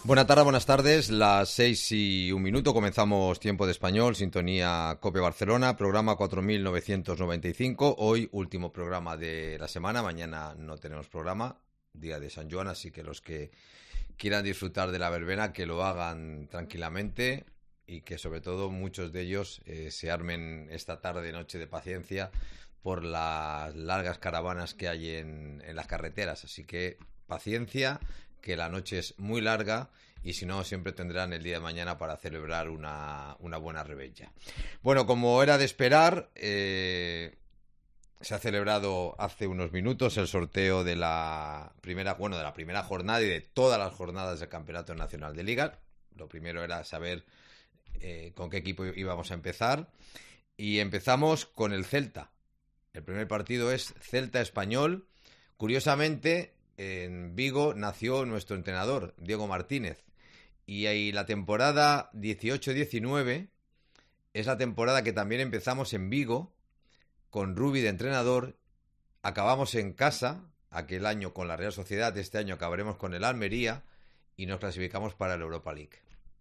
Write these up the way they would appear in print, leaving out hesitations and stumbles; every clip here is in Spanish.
Buenas tardes, las 6:01, comenzamos Tiempo de Español, sintonía COPE Barcelona, programa 4995, hoy último programa de la semana, mañana no tenemos programa, día de San Joan, así que los que quieran disfrutar de la verbena que lo hagan tranquilamente y que sobre todo muchos de ellos se armen esta tarde, noche de paciencia por las largas caravanas que hay en las carreteras, así que paciencia, que la noche es muy larga y si no siempre tendrán el día de mañana para celebrar una buena revetlla. Bueno, como era de esperar, se ha celebrado hace unos minutos el sorteo de la primera jornada y de todas las jornadas del Campeonato Nacional de Liga. Lo primero era saber con qué equipo íbamos a empezar y empezamos con el Celta. El primer partido es Celta-Español. Curiosamente, en Vigo nació nuestro entrenador, Diego Martínez. Y ahí la temporada 18-19 es la temporada que también empezamos en Vigo, con Rubi de entrenador. Acabamos en casa, aquel año con la Real Sociedad, este año acabaremos con el Almería y nos clasificamos para la Europa League.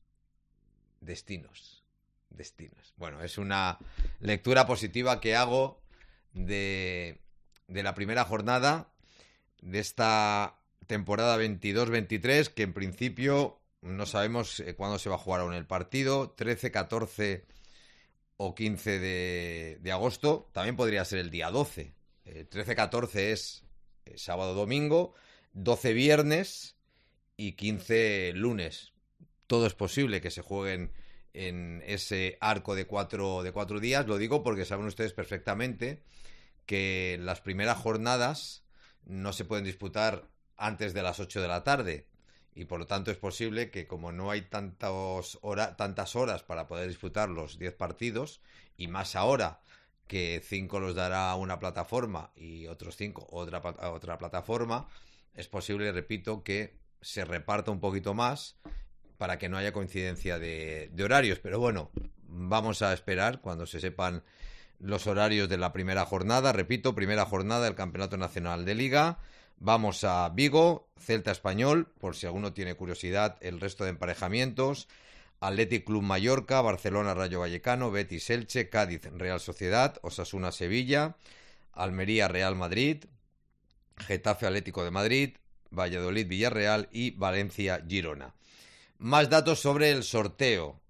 Destinos. Bueno, es una lectura positiva que hago de la primera jornada de esta temporada 22-23, que en principio no sabemos cuándo se va a jugar aún el partido, 13, 14 o 15 de agosto, también podría ser el día 12. 13-14 es sábado-domingo, 12 viernes y 15 lunes. Todo es posible que se jueguen en ese arco de cuatro días. Lo digo porque saben ustedes perfectamente que las primeras jornadas no se pueden disputar antes de las 8 de la tarde y por lo tanto es posible que, como no hay tantas horas para poder disputar los 10 partidos, y más ahora que 5 los dará una plataforma y otros 5 otra plataforma, es posible, repito, que se reparta un poquito más para que no haya coincidencia de horarios. Pero bueno, vamos a esperar cuando se sepan los horarios de la primera jornada. Repito, primera jornada del Campeonato Nacional de Liga. Vamos a Vigo, Celta Español, por si alguno tiene curiosidad, el resto de emparejamientos: Athletic Club Mallorca, Barcelona Rayo Vallecano, Betis Elche, Cádiz Real Sociedad, Osasuna Sevilla, Almería Real Madrid, Getafe Atlético de Madrid, Valladolid Villarreal y Valencia Girona. Más datos sobre el sorteo.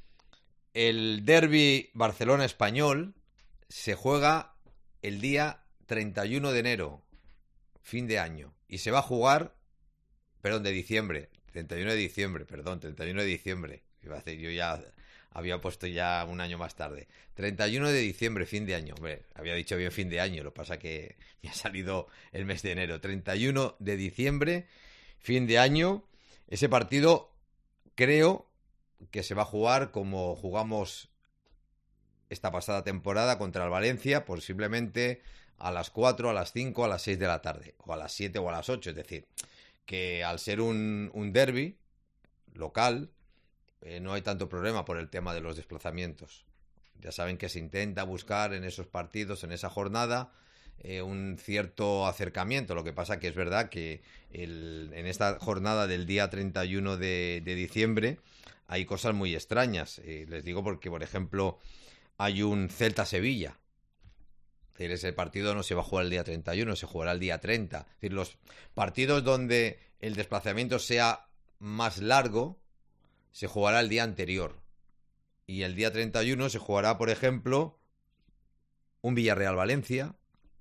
El derbi Barcelona Español se juega el día 31 de enero, fin de año, y se va a jugar, de diciembre, 31 de diciembre. Yo ya había puesto ya un año más tarde. 31 de diciembre, fin de año. Hombre, había dicho bien fin de año, lo que pasa que me ha salido el mes de enero. 31 de diciembre, fin de año. Ese partido creo que se va a jugar como jugamos esta pasada temporada contra el Valencia, posiblemente a las 4, a las 5, a las 6 de la tarde, o a las 7 o a las 8. Es decir, que al ser un derbi local, no hay tanto problema por el tema de los desplazamientos. Ya saben que se intenta buscar en esos partidos, en esa jornada, un cierto acercamiento. Lo que pasa que es verdad que en esta jornada del día 31 de diciembre hay cosas muy extrañas. Les digo porque, por ejemplo, hay un Celta-Sevilla. Es decir, ese partido no se va a jugar el día 31, se jugará el día 30. Es decir, los partidos donde el desplazamiento sea más largo se jugará el día anterior. Y el día 31 se jugará, por ejemplo, un Villarreal-Valencia,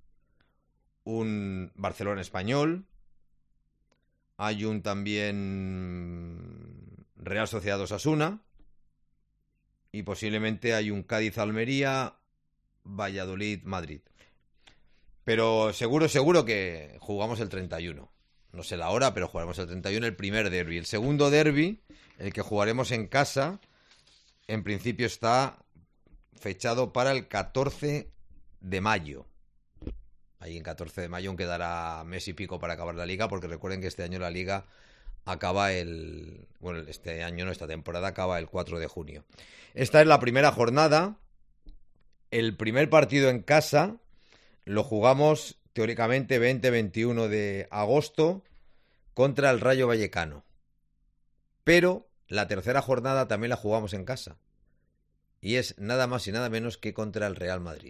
un Barcelona-Español, hay un también Real Sociedad-Osasuna y posiblemente hay un Cádiz-Almería, Valladolid-Madrid. Pero seguro que jugamos el 31. No sé la hora, pero jugaremos el 31, el primer derbi. El segundo derbi, el que jugaremos en casa, en principio está fechado para el 14 de mayo. Ahí en 14 de mayo aún quedará mes y pico para acabar la liga, porque recuerden que este año la liga acaba esta temporada acaba el 4 de junio. Esta es la primera jornada. El primer partido en casa lo jugamos teóricamente 20-21 de agosto contra el Rayo Vallecano. pero la tercera jornada también la jugamos en casa. Y es nada más y nada menos que contra el Real Madrid.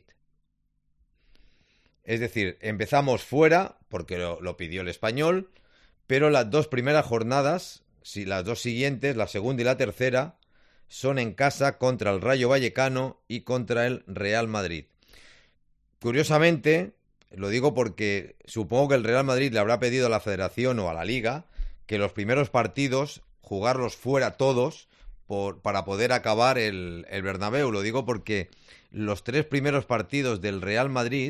Es decir, empezamos fuera, porque lo pidió el Español, pero las dos primeras jornadas, si las dos siguientes, la segunda y la tercera, son en casa contra el Rayo Vallecano y contra el Real Madrid. Curiosamente, lo digo porque supongo que el Real Madrid le habrá pedido a la Federación o a la Liga que los primeros partidos jugarlos fuera todos para poder acabar el Bernabéu. Lo digo porque los 3 primeros partidos del Real Madrid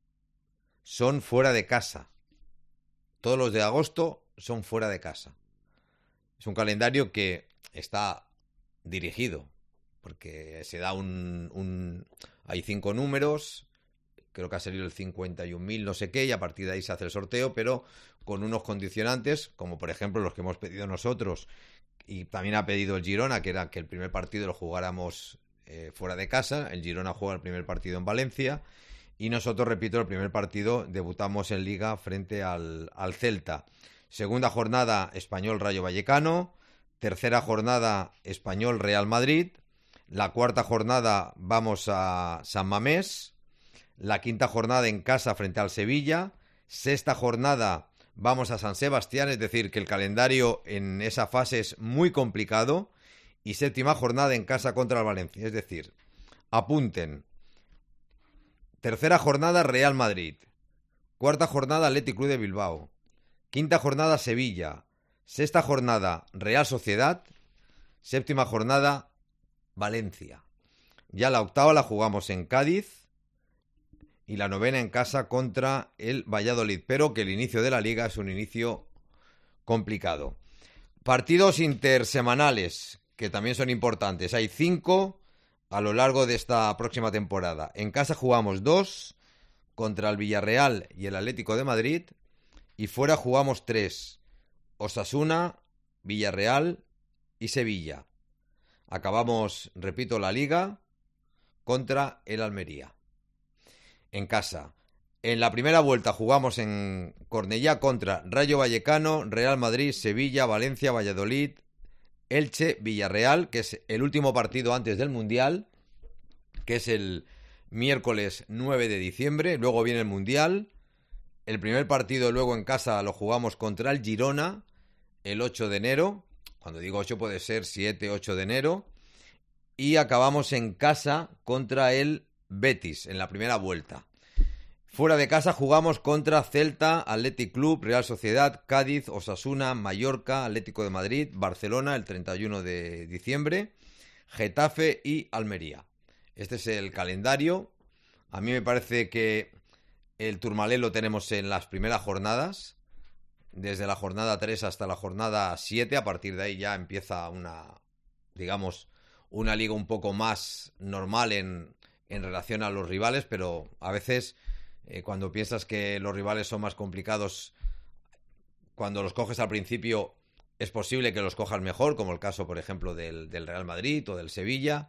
son fuera de casa. Todos los de agosto son fuera de casa. Es un calendario que está dirigido, porque se da hay 5 números, creo que ha salido el 51.000 no sé qué, y a partir de ahí se hace el sorteo, pero con unos condicionantes, como por ejemplo los que hemos pedido nosotros, y también ha pedido el Girona, que era que el primer partido lo jugáramos fuera de casa. El Girona juega el primer partido en Valencia, y nosotros, repito, el primer partido debutamos en Liga frente al Celta. Segunda jornada, Español Rayo Vallecano. Tercera jornada, Español Real Madrid. La cuarta jornada vamos a San Mamés. La quinta jornada en casa frente al Sevilla. Sexta jornada vamos a San Sebastián, es decir, que el calendario en esa fase es muy complicado. Y séptima jornada en casa contra el Valencia, es decir, apunten. Tercera jornada, Real Madrid. Cuarta jornada, Athletic Club de Bilbao. Quinta jornada, Sevilla. Sexta jornada, Real Sociedad. Séptima jornada, Valencia. Ya la octava la jugamos en Cádiz. Y la novena en casa contra el Valladolid. Pero que el inicio de la Liga es un inicio complicado. Partidos intersemanales, que también son importantes. Hay 5 a lo largo de esta próxima temporada. En casa jugamos 2 contra el Villarreal y el Atlético de Madrid, y fuera jugamos 3, Osasuna, Villarreal y Sevilla. Acabamos, repito, la Liga contra el Almería. En casa. En la primera vuelta jugamos en Cornellá contra Rayo Vallecano, Real Madrid, Sevilla, Valencia, Valladolid, Elche, Villarreal, que es el último partido antes del Mundial, que es el miércoles 9 de diciembre. Luego viene el Mundial. El primer partido luego en casa lo jugamos contra el Girona el 8 de enero. Cuando digo 8 puede ser 7, 8 de enero. Y acabamos en casa contra el Betis en la primera vuelta. Fuera de casa jugamos contra Celta, Athletic Club, Real Sociedad, Cádiz, Osasuna, Mallorca, Atlético de Madrid, Barcelona el 31 de diciembre, Getafe y Almería. Este es el calendario. A mí me parece que el Tourmalet lo tenemos en las primeras jornadas, desde la jornada 3 hasta la jornada 7. A partir de ahí ya empieza una liga un poco más normal en relación a los rivales, pero a veces cuando piensas que los rivales son más complicados, cuando los coges al principio, es posible que los cojas mejor, como el caso, por ejemplo, del Real Madrid o del Sevilla,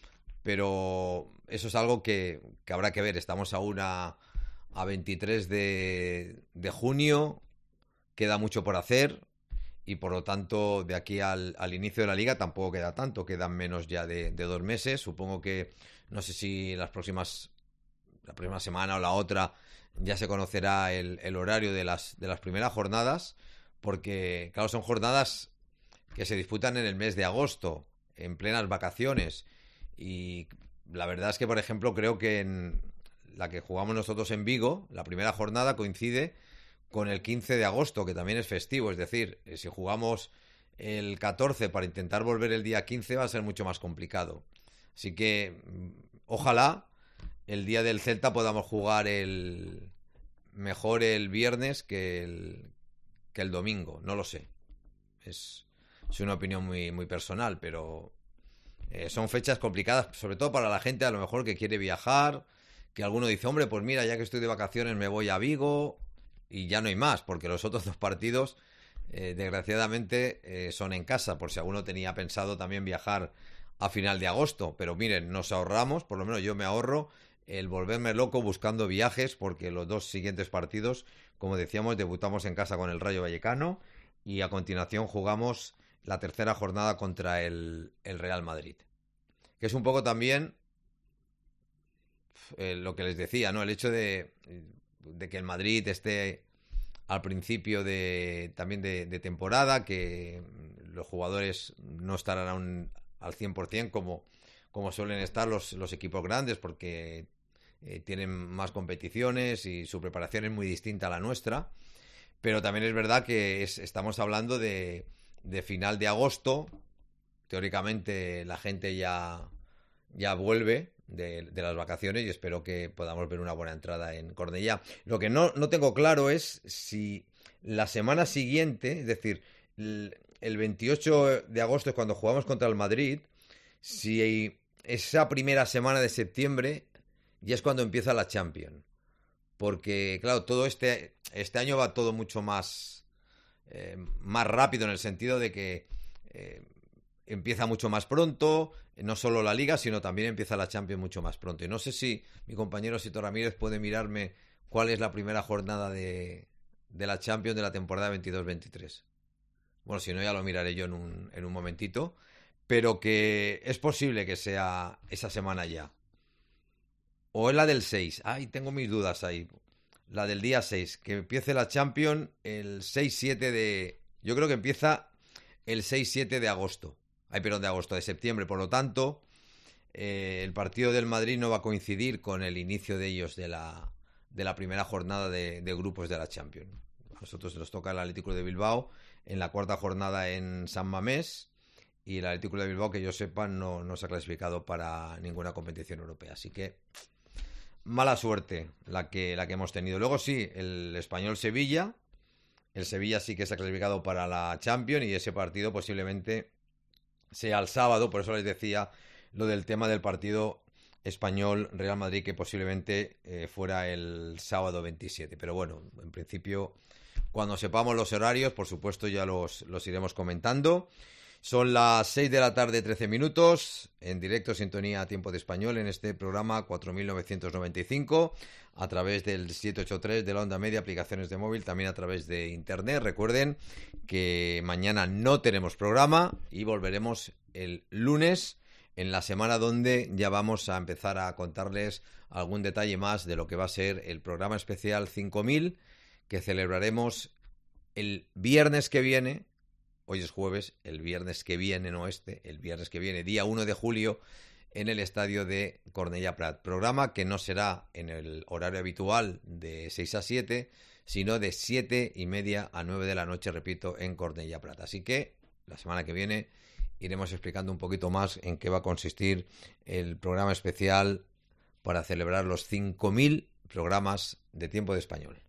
pero eso es algo que habrá que ver. Estamos aún a 23 de junio, queda mucho por hacer, y por lo tanto, de aquí al inicio de la Liga tampoco queda tanto, quedan menos ya de 2 meses. Supongo que, no sé si la próxima semana o la otra, ya se conocerá el horario de las primeras jornadas, porque, claro, son jornadas que se disputan en el mes de agosto, en plenas vacaciones, y la verdad es que, por ejemplo, creo que en la que jugamos nosotros en Vigo, la primera jornada coincide con el 15 de agosto, que también es festivo. Es decir, si jugamos el 14 para intentar volver el día 15 va a ser mucho más complicado. Así que ojalá el día del Celta podamos jugar mejor el viernes que el domingo. No lo sé. Es una opinión muy, muy personal, pero son fechas complicadas, sobre todo para la gente a lo mejor que quiere viajar, que alguno dice, hombre, pues mira, ya que estoy de vacaciones me voy a Vigo, y ya no hay más, porque los otros 2 partidos, desgraciadamente, son en casa, por si alguno tenía pensado también viajar a final de agosto. Pero miren, nos ahorramos, por lo menos yo me ahorro, el volverme loco buscando viajes, porque los 2 siguientes partidos, como decíamos, debutamos en casa con el Rayo Vallecano, y a continuación jugamos la tercera jornada contra el Real Madrid. Que es un poco también lo que les decía, ¿no? El hecho de que el Madrid esté al principio también de temporada, que los jugadores no estarán aún al 100% como suelen estar los equipos grandes, porque tienen más competiciones y su preparación es muy distinta a la nuestra. Pero también es verdad que estamos hablando de final de agosto. Teóricamente la gente ya vuelve de las vacaciones y espero que podamos ver una buena entrada en Cornellá. Lo que no tengo claro es si la semana siguiente, es decir, el 28 de agosto es cuando jugamos contra el Madrid, si esa primera semana de septiembre ya es cuando empieza la Champions. Porque, claro, todo este año va todo mucho más rápido, en el sentido de que empieza mucho más pronto, no solo la Liga, sino también empieza la Champions mucho más pronto. Y no sé si mi compañero Sito Ramírez puede mirarme cuál es la primera jornada de la Champions de la temporada 22-23. Bueno, si no, ya lo miraré yo en un momentito. Pero que es posible que sea esa semana ya. O es la del 6. Ay, tengo mis dudas ahí. La del día 6. Que empiece la Champions el 6-7 de... Yo creo que empieza el 6-7 de agosto. Ay, perdón, de septiembre. Por lo tanto, el partido del Madrid no va a coincidir con el inicio de ellos de la primera jornada de grupos de la Champions. A nosotros nos toca el Atlético de Bilbao en la cuarta jornada en San Mamés. Y el Atlético de Bilbao, que yo sepa, no se ha clasificado para ninguna competición europea. Así que mala suerte la que hemos tenido. Luego sí, el Español-Sevilla. El Sevilla sí que se ha clasificado para la Champions y ese partido posiblemente sea el sábado. Por eso les decía lo del tema del partido Español-Real Madrid, que posiblemente fuera el sábado 27. Pero bueno, en principio, cuando sepamos los horarios, por supuesto ya los iremos comentando. Son las 6 de la tarde, 13 minutos, en directo, sintonía a Tiempo de Español, en este programa 4995, a través del 783 de la onda media, aplicaciones de móvil, también a través de internet. Recuerden que mañana no tenemos programa y volveremos el lunes, en la semana donde ya vamos a empezar a contarles algún detalle más de lo que va a ser el programa especial 5000, que celebraremos el viernes que viene. Hoy es jueves, el viernes que viene, el viernes que viene, día 1 de julio, en el estadio de Cornellà Prat. Programa que no será en el horario habitual de 6 a 7, sino de 7:30 a 9 de la noche, repito, en Cornellà Prat. Así que la semana que viene iremos explicando un poquito más en qué va a consistir el programa especial para celebrar los 5000 programas de Tiempo de Español.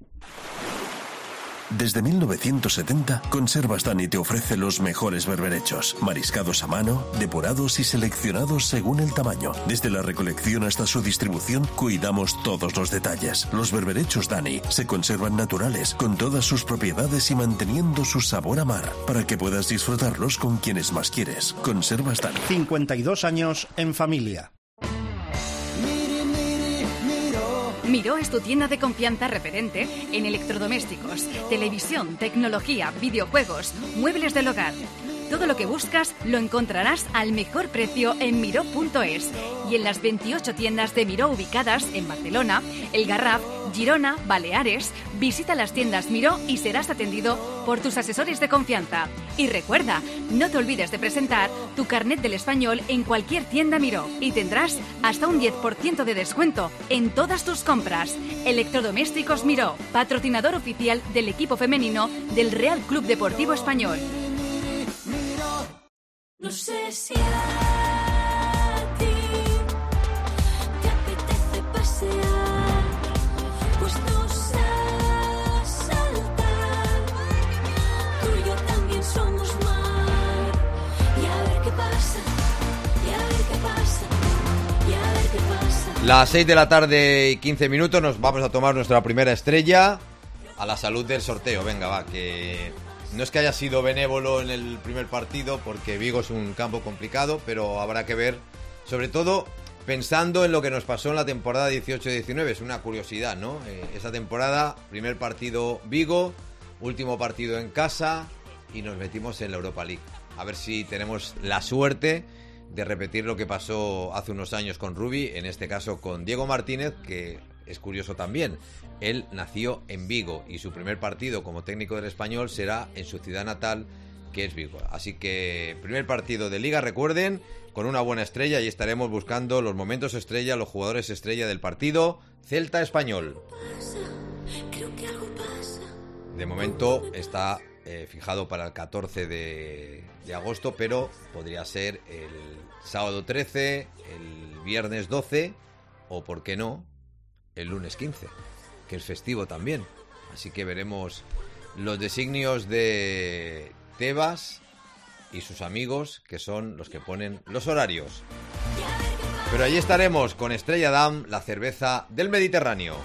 Desde 1970, Conservas Dani te ofrece los mejores berberechos, mariscados a mano, depurados y seleccionados según el tamaño. Desde la recolección hasta su distribución, cuidamos todos los detalles. Los berberechos Dani se conservan naturales, con todas sus propiedades y manteniendo su sabor a mar, para que puedas disfrutarlos con quienes más quieres. Conservas Dani. 52 años en familia. Miró es tu tienda de confianza referente en electrodomésticos, televisión, tecnología, videojuegos, muebles del hogar. Todo lo que buscas lo encontrarás al mejor precio en Miró.es y en las 28 tiendas de Miró ubicadas en Barcelona, El Garraf, Girona, Baleares. Visita las tiendas Miró y serás atendido por tus asesores de confianza. Y recuerda, no te olvides de presentar tu carnet del español en cualquier tienda Miró y tendrás hasta un 10% de descuento en todas tus compras. Electrodomésticos Miró, patrocinador oficial del equipo femenino del Real Club Deportivo Español. No sé si a ti te apetece pasear, pues nos a saltar. Tú y yo también somos mar. Y a ver qué pasa, y a ver qué pasa, y a ver qué pasa. Las 6 de la tarde y 15 minutos nos vamos a tomar nuestra primera estrella a la salud del sorteo. Venga, va, que... No es que haya sido benévolo en el primer partido, porque Vigo es un campo complicado, pero habrá que ver, sobre todo pensando en lo que nos pasó en la temporada 18-19. Es una curiosidad, ¿no? Esa temporada, primer partido Vigo, último partido en casa y nos metimos en la Europa League. A ver si tenemos la suerte de repetir lo que pasó hace unos años con Rubi, en este caso con Diego Martínez, que es curioso también. Él nació en Vigo y su primer partido como técnico del Español será en su ciudad natal, que es Vigo. Así que primer partido de Liga, recuerden, con una buena estrella, y estaremos buscando los momentos estrella, los jugadores estrella del partido Celta Español. Creo que algo pasa. De momento está fijado para el 14 de agosto, pero podría ser el sábado 13, el viernes 12 o, por qué no, el lunes 15, que es festivo también. Así que veremos los designios de Tebas y sus amigos, que son los que ponen los horarios. Pero allí estaremos con Estrella Damm, la cerveza del Mediterráneo.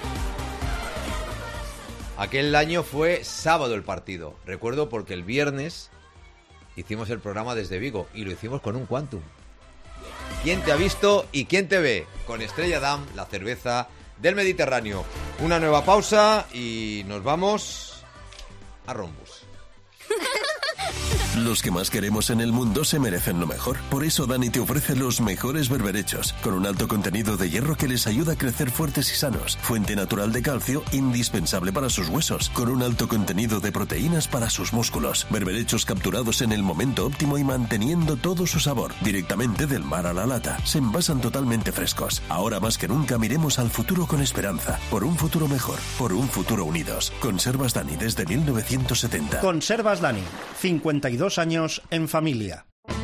Aquel año fue sábado el partido, recuerdo, porque el viernes hicimos el programa desde Vigo y lo hicimos con un Quantum. ¿Quién te ha visto y quién te ve? Con Estrella Damm, la cerveza del Mediterráneo. Una nueva pausa y nos vamos a Rhombus. Los que más queremos en el mundo se merecen lo mejor. Por eso Dani te ofrece los mejores berberechos, con un alto contenido de hierro que les ayuda a crecer fuertes y sanos. Fuente natural de calcio, indispensable para sus huesos, con un alto contenido de proteínas para sus músculos. Berberechos capturados en el momento óptimo y manteniendo todo su sabor, directamente del mar a la lata. Se envasan totalmente frescos. Ahora más que nunca miremos al futuro con esperanza. Por un futuro mejor, por un futuro unidos. Conservas Dani desde 1970. Conservas Dani, 52 años en familia.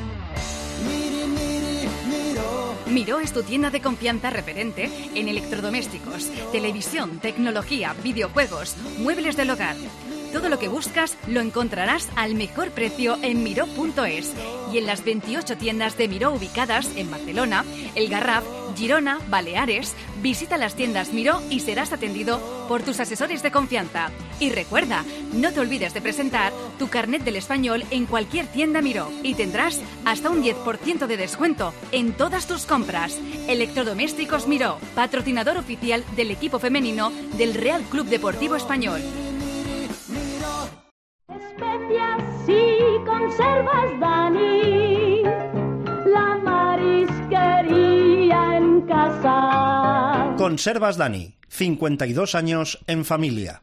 Miró es tu tienda de confianza referente en electrodomésticos, televisión, tecnología, videojuegos, muebles del hogar. Todo lo que buscas lo encontrarás al mejor precio en Miró.es y en las 28 tiendas de Miró ubicadas en Barcelona, El Garraf, Girona, Baleares. Visita las tiendas Miró y serás atendido por tus asesores de confianza. Y recuerda, no te olvides de presentar tu carnet del español en cualquier tienda Miró y tendrás hasta un 10% de descuento en todas tus compras. Electrodomésticos Miró, patrocinador oficial del equipo femenino del Real Club Deportivo Español. Especias y conservas Dani, la marisquería en casa. Conservas Dani, 52 años en familia.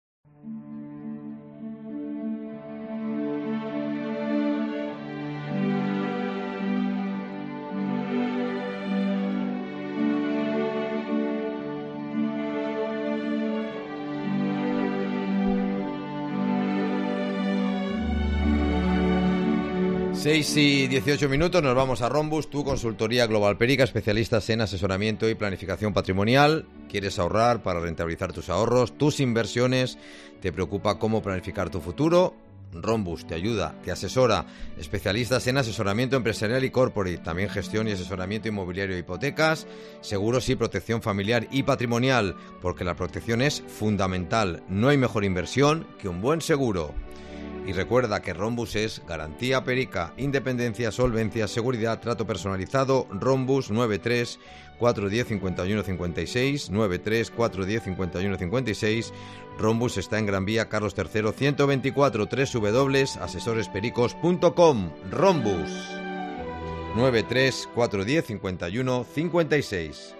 Seis y 18 minutos, nos vamos a Rhombus, tu consultoría Global Perica, especialistas en asesoramiento y planificación patrimonial. ¿Quieres ahorrar para rentabilizar tus ahorros, tus inversiones? ¿Te preocupa cómo planificar tu futuro? Rhombus te ayuda, te asesora. Especialistas en asesoramiento empresarial y corporate, también gestión y asesoramiento inmobiliario e hipotecas, seguros y protección familiar y patrimonial, porque la protección es fundamental. No hay mejor inversión que un buen seguro. Y recuerda que Rhombus es garantía Perica, independencia, solvencia, seguridad, trato personalizado. Rhombus 93 410 51 56, 93 410 51 56. Rhombus está en Gran Vía Carlos III 124, www.asesorespericos.com. Rhombus 93 410 51 56.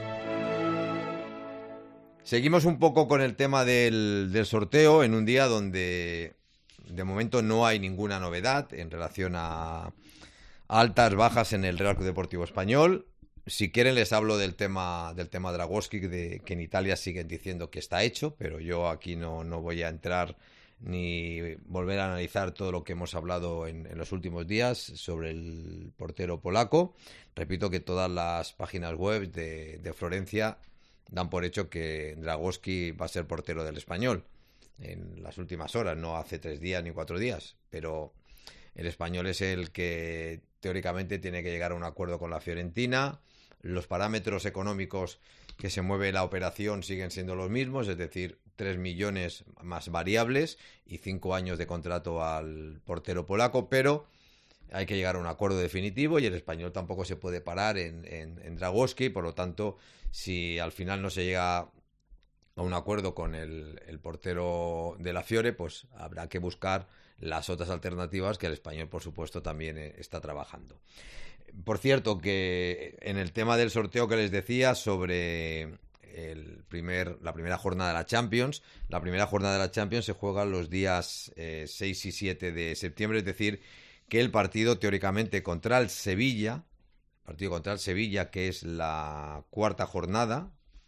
Seguimos un poco con el tema del sorteo en un día donde de momento no hay ninguna novedad en relación a altas, bajas en el Real Club Deportivo Español. Si quieren les hablo del tema Dragowski, que en Italia siguen diciendo que está hecho, pero yo aquí no voy a entrar ni volver a analizar todo lo que hemos hablado en los últimos días sobre el portero polaco. Repito que todas las páginas web de Florencia dan por hecho que Dragowski va a ser portero del Español en las últimas horas, no hace 3 días ni 4 días, pero el Español es el que teóricamente tiene que llegar a un acuerdo con la Fiorentina. Los parámetros económicos que se mueve la operación siguen siendo los mismos, es decir, 3 millones más variables y 5 años de contrato al portero polaco, pero hay que llegar a un acuerdo definitivo y el Español tampoco se puede parar en Dragowski. Por lo tanto, si al final no se llega a un acuerdo con el portero de la Fiore, pues habrá que buscar las otras alternativas que el Español, por supuesto, también está trabajando. Por cierto, que en el tema del sorteo que les decía sobre la primera jornada de la Champions, la primera jornada de la Champions se juega los días 6 y 7 de septiembre, es decir, que el partido teóricamente contra el Sevilla, que es la cuarta jornada,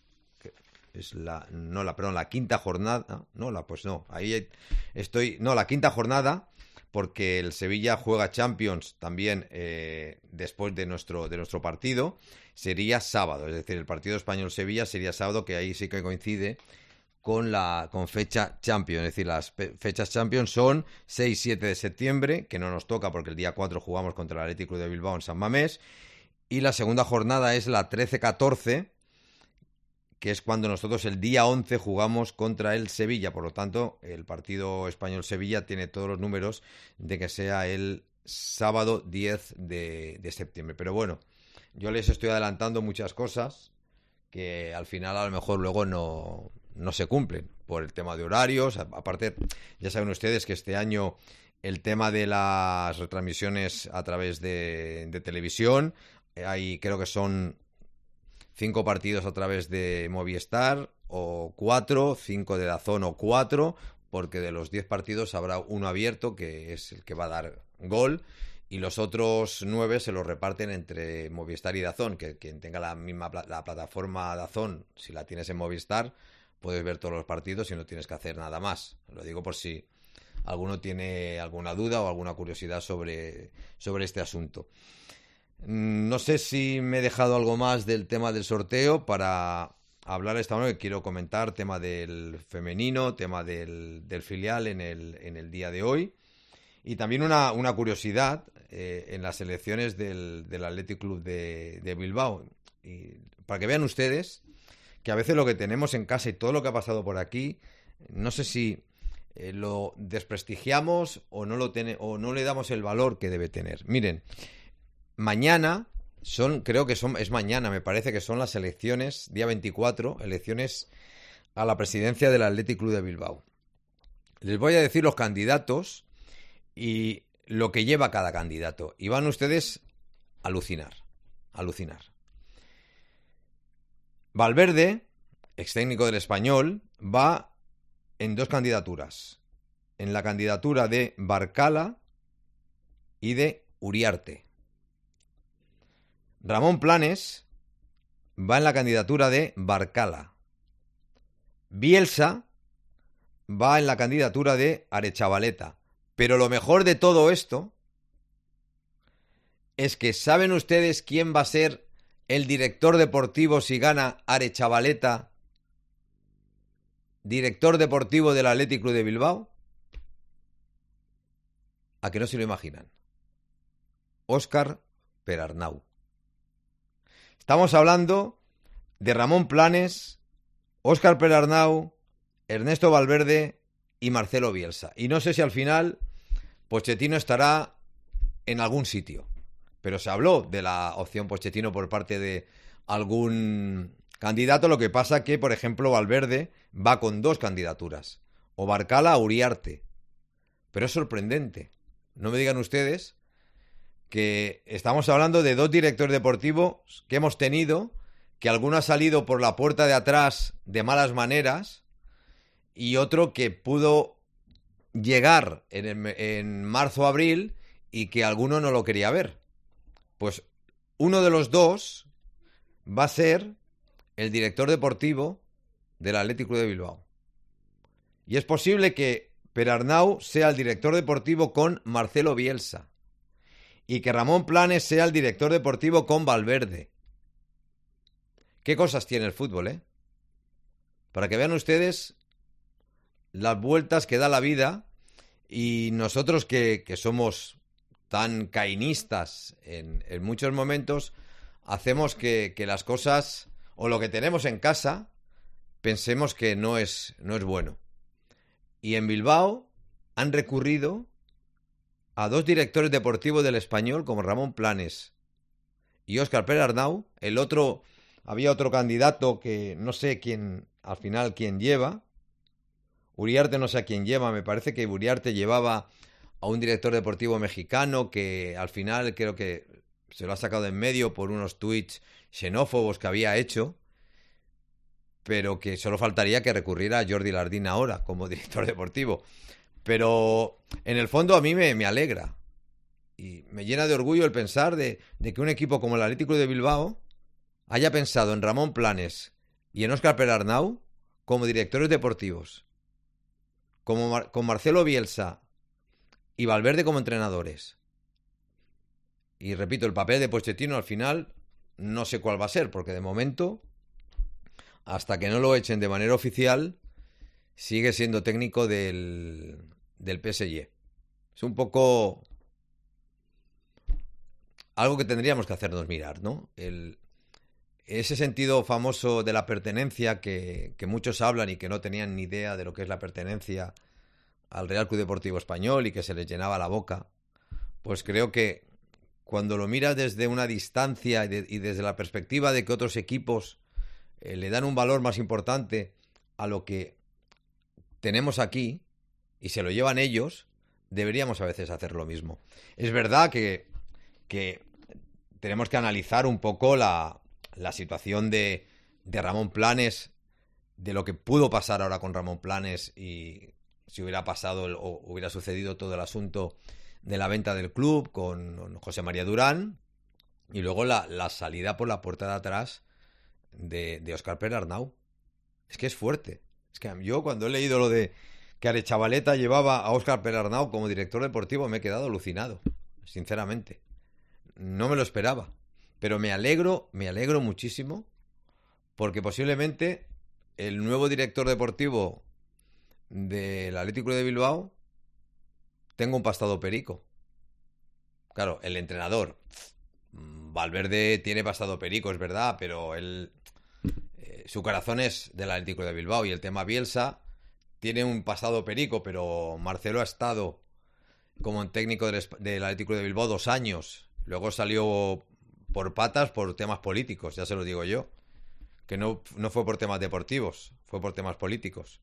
la quinta jornada, la quinta jornada, porque el Sevilla juega Champions también después de nuestro partido, sería sábado, es decir, el partido Español-Sevilla sería sábado, que ahí sí que coincide con fecha Champions, es decir, las fechas Champions son 6-7 de septiembre, que no nos toca porque el día 4 jugamos contra el Athletic Club de Bilbao en San Mamés, y la segunda jornada es la 13-14, que es cuando nosotros el día 11 jugamos contra el Sevilla. Por lo tanto, el partido Español-Sevilla tiene todos los números de que sea el sábado 10 de septiembre. Pero bueno, yo les estoy adelantando muchas cosas que al final a lo mejor luego no se cumplen por el tema de horarios. Aparte, ya saben ustedes que este año el tema de las retransmisiones a través de televisión, creo que son 5 partidos a través de Movistar, o 4, 5 de DAZN o 4, porque de los 10 partidos habrá uno abierto, que es el que va a dar gol, y los otros 9 se los reparten entre Movistar y DAZN, que quien tenga la plataforma DAZN, si la tienes en Movistar, puedes ver todos los partidos y no tienes que hacer nada más. Lo digo por si alguno tiene alguna duda o alguna curiosidad sobre este asunto. No sé si me he dejado algo más del tema del sorteo para hablar esta hora, que quiero comentar, tema del femenino, tema del filial en el día de hoy. Y también una curiosidad en las elecciones del Athletic Club de Bilbao. Y para que vean ustedes que a veces lo que tenemos en casa y todo lo que ha pasado por aquí, no sé si lo desprestigiamos o no le damos el valor que debe tener. Miren, mañana es mañana, me parece que son las elecciones, día 24, elecciones a la presidencia del Athletic Club de Bilbao. Les voy a decir los candidatos y lo que lleva cada candidato. Y van ustedes a alucinar. Valverde, ex técnico del Español, va en 2 candidaturas. En la candidatura de Barcala y de Uriarte. Ramón Planes va en la candidatura de Barcala. Bielsa va en la candidatura de Arechavaleta. Pero lo mejor de todo esto es que ¿saben ustedes quién va a ser el director deportivo si gana Arechavaleta, director deportivo del Athletic Club de Bilbao? ¿A que no se lo imaginan? Óscar Perarnau. Estamos hablando de Ramón Planes, Óscar Perarnau, Ernesto Valverde y Marcelo Bielsa. Y no sé si al final Pochettino estará en algún sitio. Pero se habló de la opción Pochettino por parte de algún candidato. Lo que pasa que, por ejemplo, Valverde va con 2 candidaturas. O Barcala o Uriarte. Pero es sorprendente. No me digan ustedes que estamos hablando de 2 directores deportivos que hemos tenido, que alguno ha salido por la puerta de atrás de malas maneras y otro que pudo llegar en marzo o abril y que alguno no lo quería ver. Pues uno de los 2 va a ser el director deportivo del Athletic Club de Bilbao. Y es posible que Perarnau sea el director deportivo con Marcelo Bielsa y que Ramón Planes sea el director deportivo con Valverde. ¿Qué cosas tiene el fútbol, eh? Para que vean ustedes las vueltas que da la vida, y nosotros que somos tan cainistas en muchos momentos, hacemos que las cosas o lo que tenemos en casa pensemos que no es bueno. Y en Bilbao han recurrido a 2 directores deportivos del Español como Ramón Planes y Óscar Perarnau. Había otro candidato que no sé al final quién lleva. Uriarte no sé a quién lleva, me parece que Uriarte llevaba a un director deportivo mexicano que al final creo que se lo ha sacado en medio por unos tuits xenófobos que había hecho, pero que solo faltaría que recurriera a Jordi Lardín ahora como director deportivo. Pero en el fondo a mí me alegra y me llena de orgullo el pensar de que un equipo como el Atlético de Bilbao haya pensado en Ramón Planes y en Óscar Pérez-Arnau como directores deportivos, con Marcelo Bielsa y Valverde como entrenadores. Y repito, el papel de Pochettino al final no sé cuál va a ser, porque de momento, hasta que no lo echen de manera oficial, sigue siendo técnico del PSG. Es un poco algo que tendríamos que hacernos mirar, ¿no? Ese sentido famoso de la pertenencia que muchos hablan y que no tenían ni idea de lo que es la pertenencia al Real Club Deportivo Español y que se les llenaba la boca, pues creo que cuando lo miras desde una distancia y desde la perspectiva de que otros equipos le dan un valor más importante a lo que tenemos aquí y se lo llevan ellos, deberíamos a veces hacer lo mismo. Es verdad que tenemos que analizar un poco la situación de Ramón Planes, de lo que pudo pasar ahora con Ramón Planes y si hubiera pasado o hubiera sucedido todo el asunto de la venta del club con José María Durán y luego la salida por la puerta de atrás de Óscar Pérez-Arnau. Es que es fuerte. Es que yo cuando he leído lo de que Arechavaleta llevaba a Óscar Pérez-Arnau como director deportivo me he quedado alucinado, sinceramente. No me lo esperaba. Pero me alegro muchísimo porque posiblemente el nuevo director deportivo del Atlético de Bilbao tenga un pastado perico. Claro, el entrenador Valverde tiene pastado perico, es verdad, pero él su corazón es del Atlético de Bilbao y el tema Bielsa tiene un pasado perico, pero Marcelo ha estado como técnico del Atlético de Bilbao 2 años. Luego salió por patas por temas políticos, ya se lo digo yo. Que no fue por temas deportivos, fue por temas políticos.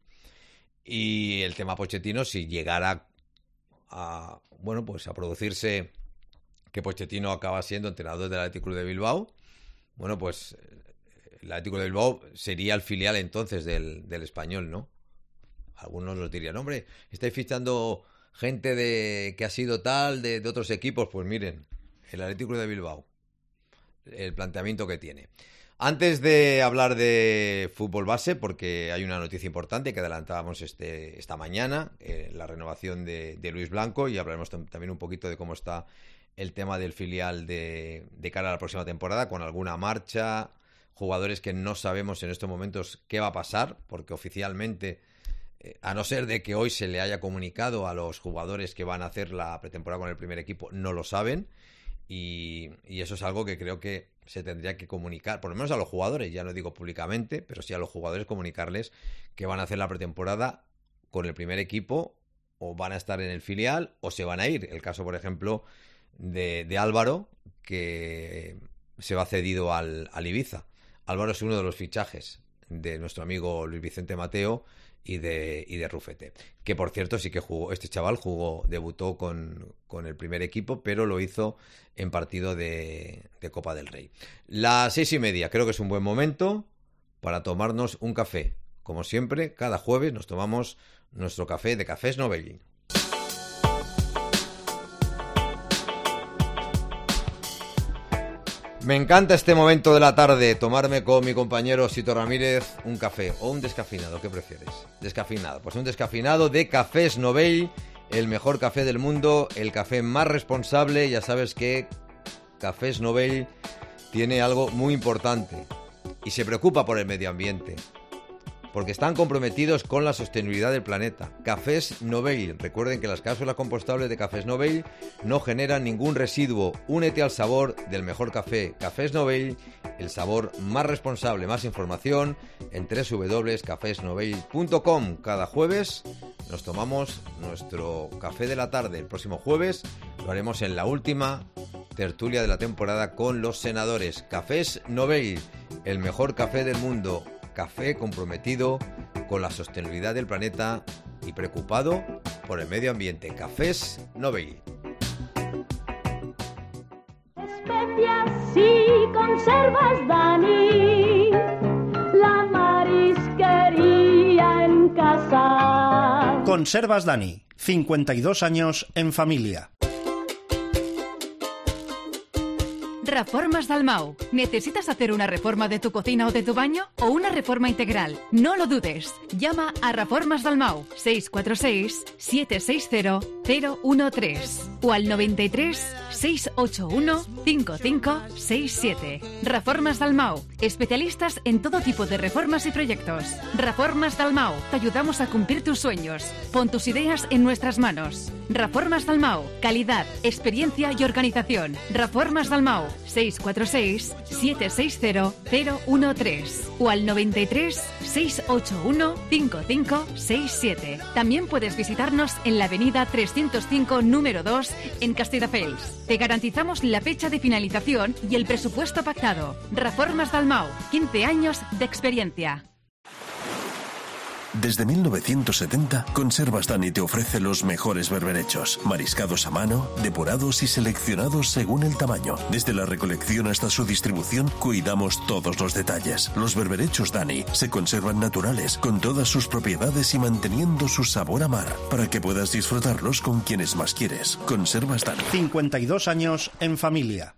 Y el tema Pochettino, si llegara a producirse que Pochettino acaba siendo entrenador del Atlético de Bilbao, bueno, pues el Atlético de Bilbao sería el filial entonces del Español, ¿no? Algunos nos dirían, hombre, estáis fichando gente que ha sido tal de otros equipos. Pues miren, el Atlético de Bilbao, el planteamiento que tiene. Antes de hablar de fútbol base, porque hay una noticia importante que adelantábamos esta mañana, la renovación de Luis Blanco, y hablaremos también un poquito de cómo está el tema del filial de cara a la próxima temporada, con alguna marcha, jugadores que no sabemos en estos momentos qué va a pasar, porque oficialmente, a no ser de que hoy se le haya comunicado a los jugadores que van a hacer la pretemporada con el primer equipo, no lo saben. Y eso es algo que creo que se tendría que comunicar, por lo menos a los jugadores, ya no digo públicamente, pero sí a los jugadores, comunicarles que van a hacer la pretemporada con el primer equipo, o van a estar en el filial, o se van a ir. El caso, por ejemplo, de Álvaro, que se va cedido al Ibiza. Álvaro es uno de los fichajes de nuestro amigo Luis Vicente Mateo y de Rufete, que por cierto sí que jugó, este chaval debutó con el primer equipo, pero lo hizo en partido de Copa del Rey. Las 6:30, creo que es un buen momento para tomarnos un café. Como siempre, cada jueves nos tomamos nuestro café de Cafés Novelli. Me encanta este momento de la tarde, tomarme con mi compañero Sito Ramírez un café o un descafeinado, ¿qué prefieres? Descafeinado, pues un descafeinado de Cafés Novelli, el mejor café del mundo, el café más responsable. Ya sabes que Cafés Novelli tiene algo muy importante y se preocupa por el medio ambiente, porque están comprometidos con la sostenibilidad del planeta. Cafés Novelli. Recuerden que las cápsulas compostables de Cafés Novelli no generan ningún residuo. Únete al sabor del mejor café. Cafés Novelli, el sabor más responsable. Más información en www.cafesnovelli.com. Cada jueves nos tomamos nuestro café de la tarde. El próximo jueves lo haremos en la última tertulia de la temporada con los senadores. Cafés Novelli, el mejor café del mundo. Café comprometido con la sostenibilidad del planeta y preocupado por el medio ambiente. Cafés Novell. Especias y conservas, Dani, la marisquería en casa. Conservas Dani, 52 años en familia. Reformas Dalmau. ¿Necesitas hacer una reforma de tu cocina o de tu baño? ¿O una reforma integral? No lo dudes. Llama a Reformas Dalmau 646-760-013 o al 93 681 5567. Reformas Dalmau. Especialistas en todo tipo de reformas y proyectos. Reformas Dalmau. Te ayudamos a cumplir tus sueños. Pon tus ideas en nuestras manos. Reformas Dalmau. Calidad, experiencia y organización. Reformas Dalmau. 646-760-013 o al 93 681 5567. También puedes visitarnos en la avenida 305 número 2 en Castelldefels. Te garantizamos la fecha de finalización y el presupuesto pactado. Reformas Dalmau, 15 años de experiencia. Desde 1970, Conservas Dani te ofrece los mejores berberechos, mariscados a mano, depurados y seleccionados según el tamaño. Desde la recolección hasta su distribución, cuidamos todos los detalles. Los berberechos Dani se conservan naturales, con todas sus propiedades y manteniendo su sabor a mar, para que puedas disfrutarlos con quienes más quieres. Conservas Dani. 52 años en familia.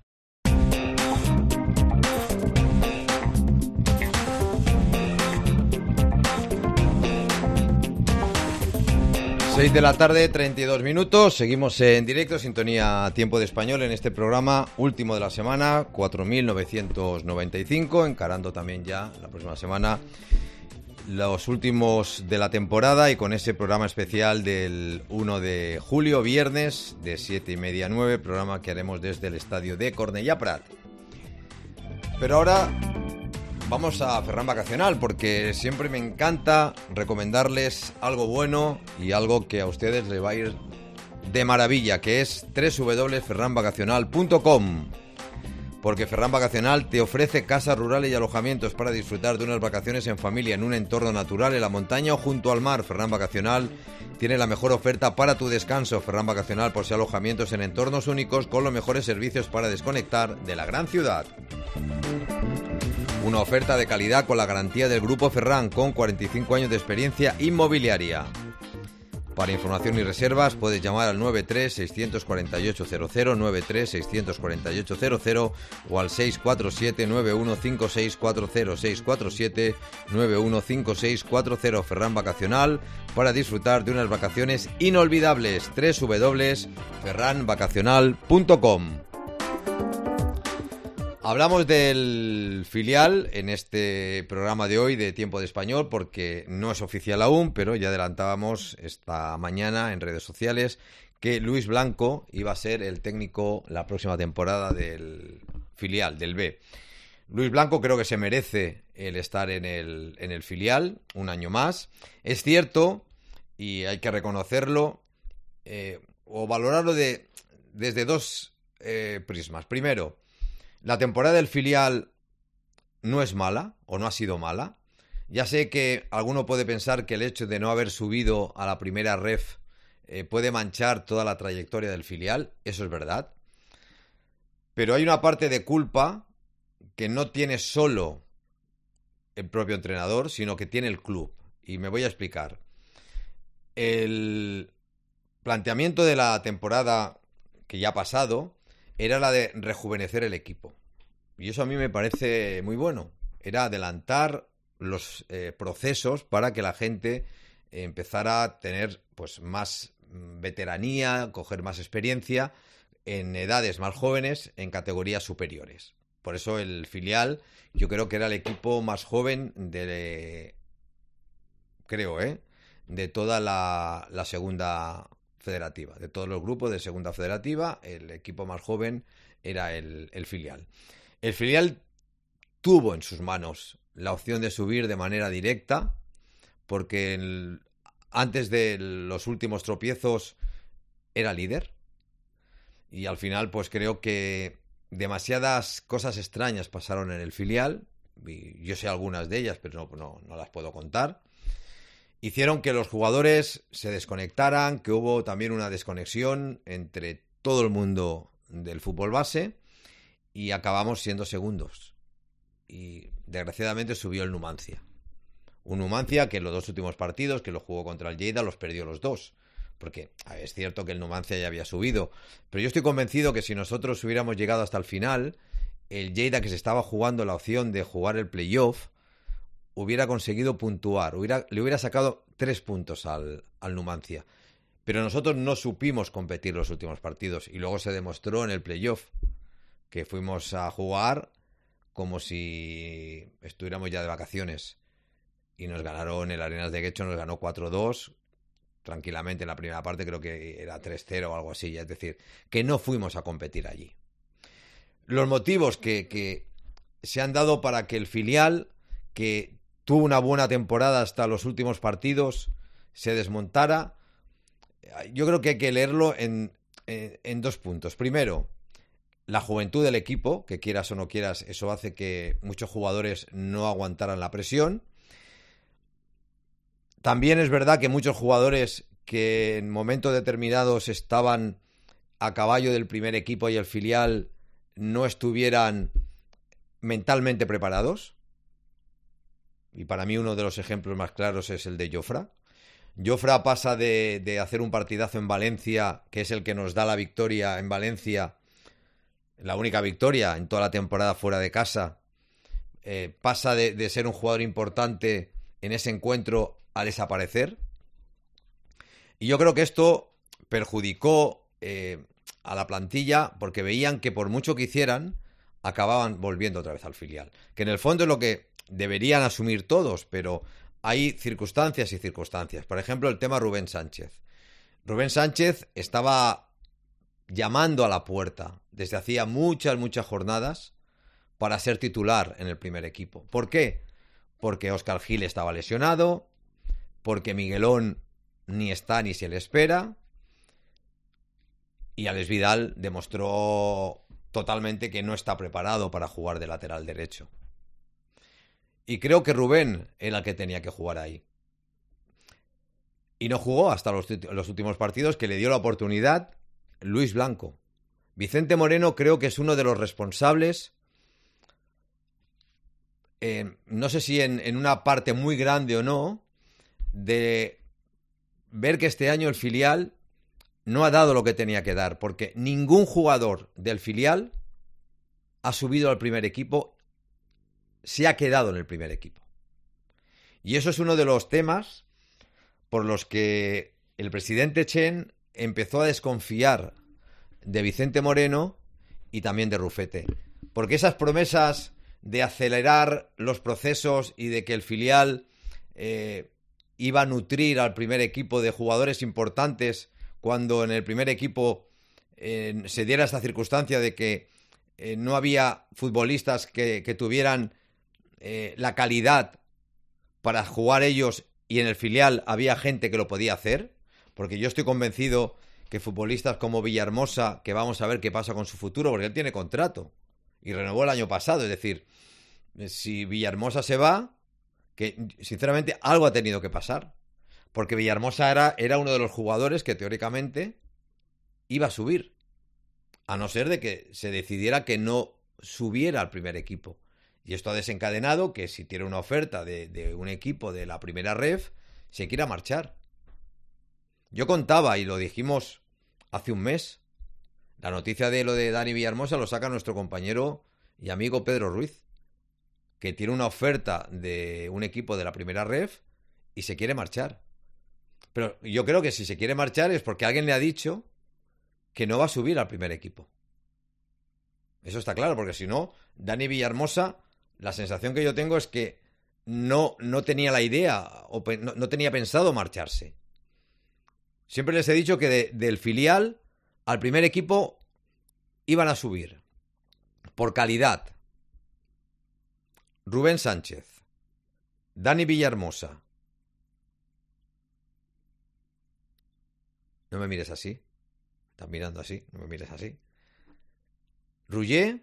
6 de la tarde, 32 minutos. Seguimos en directo, sintonía Tiempo de Español en este programa último de la semana, 4.995, encarando también ya la próxima semana los últimos de la temporada y con ese programa especial del 1 de julio, viernes, de 7:30 a 9, programa que haremos desde el estadio de Cornellà Prat. Pero ahora vamos a Ferran Vacacional, porque siempre me encanta recomendarles algo bueno y algo que a ustedes les va a ir de maravilla, que es www.ferranvacacional.com. Porque Ferran Vacacional te ofrece casas rurales y alojamientos para disfrutar de unas vacaciones en familia en un entorno natural, en la montaña o junto al mar. Ferran Vacacional tiene la mejor oferta para tu descanso. Ferran Vacacional posee alojamientos en entornos únicos con los mejores servicios para desconectar de la gran ciudad. Una oferta de calidad con la garantía del Grupo Ferran, con 45 años de experiencia inmobiliaria. Para información y reservas puedes llamar al 93-648-00, 93-648-00 o al 647-915640, 647-915640. Ferran Vacacional, para disfrutar de unas vacaciones inolvidables. www.ferranvacacional.com. Hablamos del filial en este programa de hoy de Tiempo de Español, porque no es oficial aún, pero ya adelantábamos esta mañana en redes sociales que Luis Blanco iba a ser el técnico la próxima temporada del filial, del B. Luis Blanco creo que se merece el estar en el filial un año más. Es cierto, y hay que reconocerlo, o valorarlo desde dos prismas. Primero, la temporada del filial no es mala, o no ha sido mala. Ya sé que alguno puede pensar que el hecho de no haber subido a la primera ref puede manchar toda la trayectoria del filial. Eso es verdad. Pero hay una parte de culpa que no tiene solo el propio entrenador, sino que tiene el club. Y me voy a explicar. El planteamiento de la temporada que ya ha pasado era la de rejuvenecer el equipo. Y eso a mí me parece muy bueno. Era adelantar los procesos para que la gente empezara a tener pues más veteranía, coger más experiencia en edades más jóvenes, en categorías superiores. Por eso el filial, yo creo que era el equipo más joven de toda la segunda federativa, de todos los grupos de segunda federativa. El equipo más joven era el filial. El filial tuvo en sus manos la opción de subir de manera directa, porque antes de los últimos tropiezos era líder, y al final pues creo que demasiadas cosas extrañas pasaron en el filial, y yo sé algunas de ellas, pero no las puedo contar. hicieron que los jugadores se desconectaran, que hubo también una desconexión entre todo el mundo del fútbol base y acabamos siendo segundos. Y desgraciadamente subió el Numancia. Un Numancia que en los 2 últimos partidos, que lo jugó contra el Lleida, los perdió los 2. Porque es cierto que el Numancia ya había subido. Pero yo estoy convencido que si nosotros hubiéramos llegado hasta el final, el Lleida, que se estaba jugando la opción de jugar el playoff, hubiera conseguido puntuar, le hubiera sacado 3 puntos al Numancia. Pero nosotros no supimos competir los últimos partidos y luego se demostró en el playoff que fuimos a jugar como si estuviéramos ya de vacaciones y nos ganaron el Arenas de Guecho, nos ganó 4-2 tranquilamente en la primera parte, creo que era 3-0 o algo así, es decir, que no fuimos a competir allí. Los motivos que se han dado para que el filial, que tuvo una buena temporada hasta los últimos partidos, se desmontara, yo creo que hay que leerlo en 2 puntos. Primero, la juventud del equipo, que quieras o no quieras, eso hace que muchos jugadores no aguantaran la presión. También es verdad que muchos jugadores que en momentos determinados estaban a caballo del primer equipo y el filial no estuvieran mentalmente preparados. Y para mí uno de los ejemplos más claros es el de Jofra. Jofra pasa de hacer un partidazo en Valencia, que es el que nos da la victoria en Valencia, la única victoria en toda la temporada fuera de casa. Pasa de ser un jugador importante en ese encuentro a desaparecer. Y yo creo que esto perjudicó a la plantilla porque veían que por mucho que hicieran, acababan volviendo otra vez al filial. Que en el fondo es lo que deberían asumir todos, pero hay circunstancias y circunstancias. Por ejemplo, el tema Rubén Sánchez. Rubén Sánchez estaba llamando a la puerta desde hacía muchas jornadas para ser titular en el primer equipo. ¿Por qué? Porque Óscar Gil estaba lesionado, porque Miguelón ni está ni se le espera, y Alex Vidal demostró totalmente que no está preparado para jugar de lateral derecho. Y creo que Rubén era el que tenía que jugar ahí. Y no jugó hasta los últimos partidos, que le dio la oportunidad Luis Blanco. Vicente Moreno creo que es uno de los responsables, no sé si en una parte muy grande o no, de ver que este año el filial no ha dado lo que tenía que dar, porque ningún jugador del filial ha subido al primer equipo, se ha quedado en el primer equipo. Y eso es uno de los temas por los que el presidente Chen empezó a desconfiar de Vicente Moreno y también de Rufete. Porque esas promesas de acelerar los procesos y de que el filial iba a nutrir al primer equipo de jugadores importantes, cuando en el primer equipo se diera esta circunstancia de que no había futbolistas que tuvieran la calidad para jugar ellos, y en el filial había gente que lo podía hacer, porque yo estoy convencido que futbolistas como Villahermosa, que vamos a ver qué pasa con su futuro, porque él tiene contrato y renovó el año pasado, es decir, si Villahermosa se va, que sinceramente algo ha tenido que pasar, porque Villahermosa era uno de los jugadores que teóricamente iba a subir, a no ser de que se decidiera que no subiera al primer equipo. Y esto ha desencadenado que si tiene una oferta de un equipo de la primera ref, se quiera marchar. Yo contaba, y lo dijimos hace un mes, la noticia de lo de Dani Villahermosa lo saca nuestro compañero y amigo Pedro Ruiz, que tiene una oferta de un equipo de la primera ref y se quiere marchar. Pero yo creo que si se quiere marchar es porque alguien le ha dicho que no va a subir al primer equipo. Eso está claro, porque si no, Dani Villahermosa, la sensación que yo tengo es que no tenía la idea o no tenía pensado marcharse. Siempre les he dicho que del filial al primer equipo iban a subir por calidad Rubén Sánchez, Dani Villahermosa. No me mires así. Estás mirando así, no me mires así. Rullé,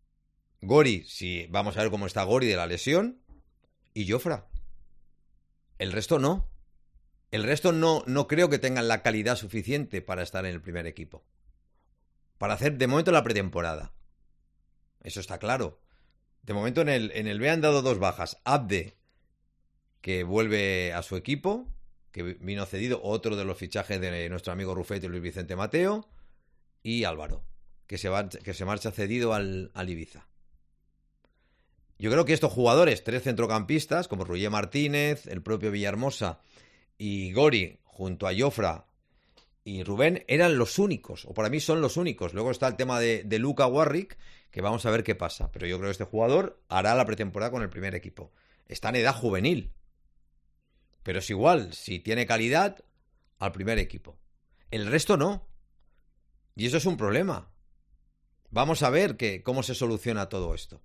Gori, si vamos a ver cómo está Gori de la lesión, y Jofra. El resto no. El resto no creo que tengan la calidad suficiente para estar en el primer equipo. Para hacer de momento la pretemporada. Eso está claro. De momento en el B han dado 2 bajas. Abde, que vuelve a su equipo, que vino cedido, otro de los fichajes de nuestro amigo Rufete y Luis Vicente Mateo, y Álvaro, que se marcha cedido al Ibiza. Yo creo que estos jugadores, 3 centrocampistas, como Roger Martínez, el propio Villahermosa y Gori, junto a Jofra y Rubén, eran los únicos, o para mí son los únicos. Luego está el tema de Luka Warrick, que vamos a ver qué pasa. Pero yo creo que este jugador hará la pretemporada con el primer equipo. Está en edad juvenil. Pero es igual, si tiene calidad, al primer equipo. El resto no. Y eso es un problema. Vamos a ver cómo se soluciona todo esto.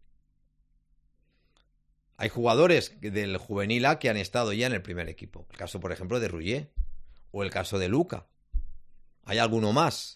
Hay jugadores del juvenil A que han estado ya en el primer equipo. El caso, por ejemplo, de Roger. O el caso de Luka. Hay alguno más.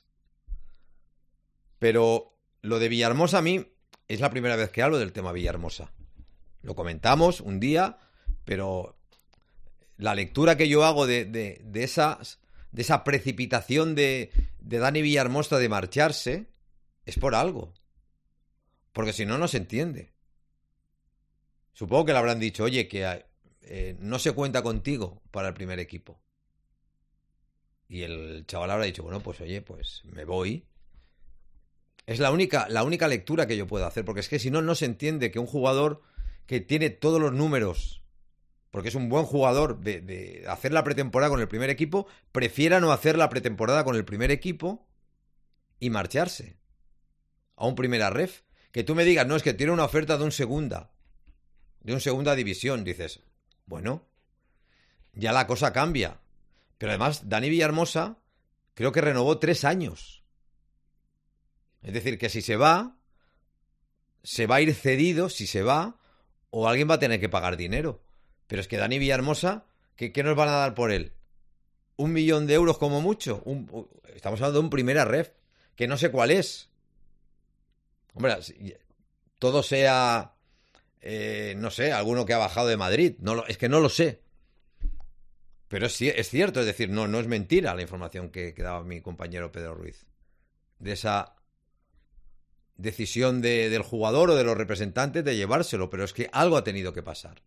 Pero lo de Villahermosa a mí es la primera vez que hablo del tema Villahermosa. Lo comentamos un día, pero la lectura que yo hago de esa precipitación de Dani Villahermosa de marcharse es por algo. Porque si no, no se entiende. Supongo que le habrán dicho, oye, que no se cuenta contigo para el primer equipo. Y el chaval habrá dicho, bueno, pues oye, pues me voy. Es la única lectura que yo puedo hacer, porque es que si no, no se entiende que un jugador que tiene todos los números, porque es un buen jugador de hacer la pretemporada con el primer equipo, prefiera no hacer la pretemporada con el primer equipo y marcharse a un primera ref. Que tú me digas, no, es que tiene una oferta de un segunda división, dices, bueno, ya la cosa cambia. Pero además, Dani Villahermosa creo que renovó 3 años. Es decir, que si se va a ir cedido, si se va, o alguien va a tener que pagar dinero. Pero es que Dani Villahermosa, ¿qué nos van a dar por él? 1 millón de euros como mucho. Estamos hablando de un primera ref, que no sé cuál es. Hombre, todo sea, no sé, alguno que ha bajado de Madrid. Es que no lo sé. Pero es cierto, es decir, no es mentira la información que daba mi compañero Pedro Ruiz. De esa decisión del jugador o de los representantes de llevárselo, pero es que algo ha tenido que pasar.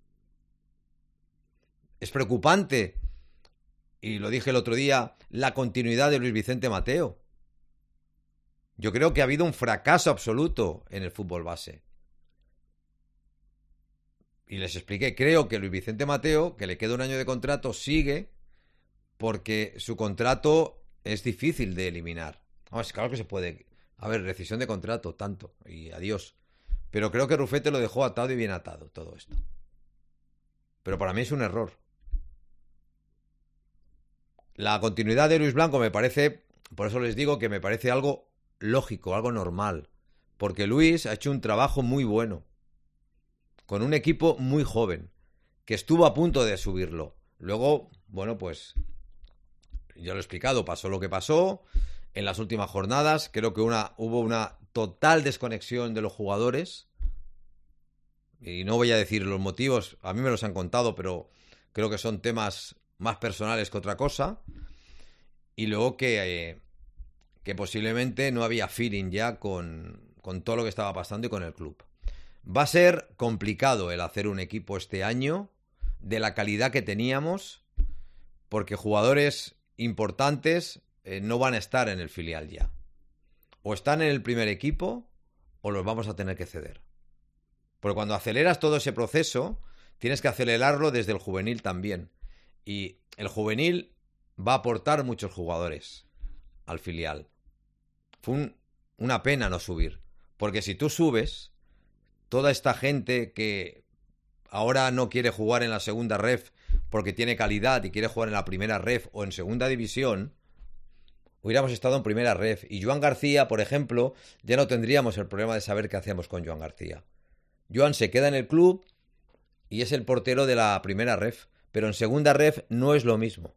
Es preocupante, y lo dije el otro día, la continuidad de Luis Vicente Mateo. Yo creo que ha habido un fracaso absoluto en el fútbol base. Y les expliqué, creo que Luis Vicente Mateo, que le queda 1 año de contrato, sigue porque su contrato es difícil de eliminar. Es claro que se puede. A ver, rescisión de contrato, tanto, y adiós. Pero creo que Rufete lo dejó atado y bien atado, todo esto. Pero para mí es un error. La continuidad de Luis Blanco me parece, por eso les digo que me parece algo lógico, algo normal. Porque Luis ha hecho un trabajo muy bueno. Con un equipo muy joven, que estuvo a punto de subirlo. Luego, bueno, pues, ya lo he explicado, pasó lo que pasó. En las últimas jornadas creo que hubo una total desconexión de los jugadores. Y no voy a decir los motivos, a mí me los han contado, pero creo que son temas más personales que otra cosa. Y luego que posiblemente no había feeling ya con todo lo que estaba pasando y con el club. Va a ser complicado el hacer un equipo este año de la calidad que teníamos, porque jugadores importantes no van a estar en el filial ya. O están en el primer equipo o los vamos a tener que ceder. Porque cuando aceleras todo ese proceso, tienes que acelerarlo desde el juvenil también. Y el juvenil va a aportar muchos jugadores al filial. Fue una pena no subir, porque si tú subes, toda esta gente que ahora no quiere jugar en la segunda ref porque tiene calidad y quiere jugar en la primera ref o en segunda división, hubiéramos estado en primera ref. Y Joan García, por ejemplo, ya no tendríamos el problema de saber qué hacíamos con Joan García. Joan se queda en el club y es el portero de la primera ref, pero en segunda ref no es lo mismo.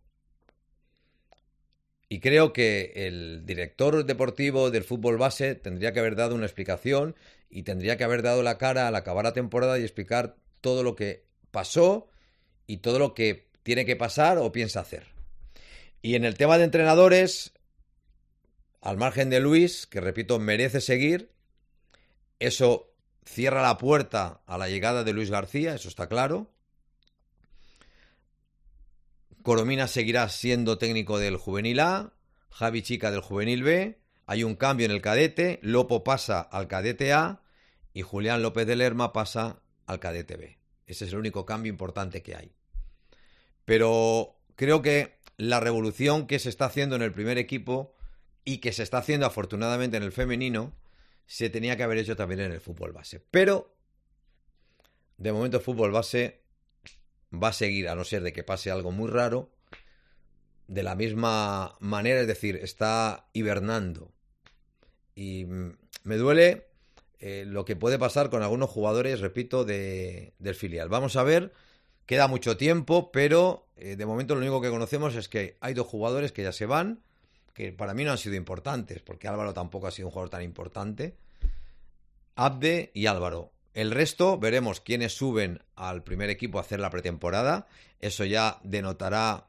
Y creo que el director deportivo del fútbol base tendría que haber dado una explicación y tendría que haber dado la cara al acabar la temporada y explicar todo lo que pasó y todo lo que tiene que pasar o piensa hacer. Y en el tema de entrenadores, al margen de Luis, que repito, merece seguir, eso cierra la puerta a la llegada de Luis García, eso está claro. Coromina seguirá siendo técnico del Juvenil A, Javi Chica del Juvenil B, hay un cambio en el cadete, Lopo pasa al cadete A y Julián López de Lerma pasa al cadete B. Ese es el único cambio importante que hay. Pero creo que la revolución que se está haciendo en el primer equipo y que se está haciendo afortunadamente en el femenino se tenía que haber hecho también en el fútbol base. Pero de momento el fútbol base va a seguir, a no ser de que pase algo muy raro, de la misma manera, es decir, está hibernando. Y me duele lo que puede pasar con algunos jugadores, repito, del filial. Vamos a ver, queda mucho tiempo, pero de momento lo único que conocemos es que hay 2 jugadores que ya se van, que para mí no han sido importantes, porque Álvaro tampoco ha sido un jugador tan importante. Abde y Álvaro. El resto, veremos quiénes suben al primer equipo a hacer la pretemporada. Eso ya denotará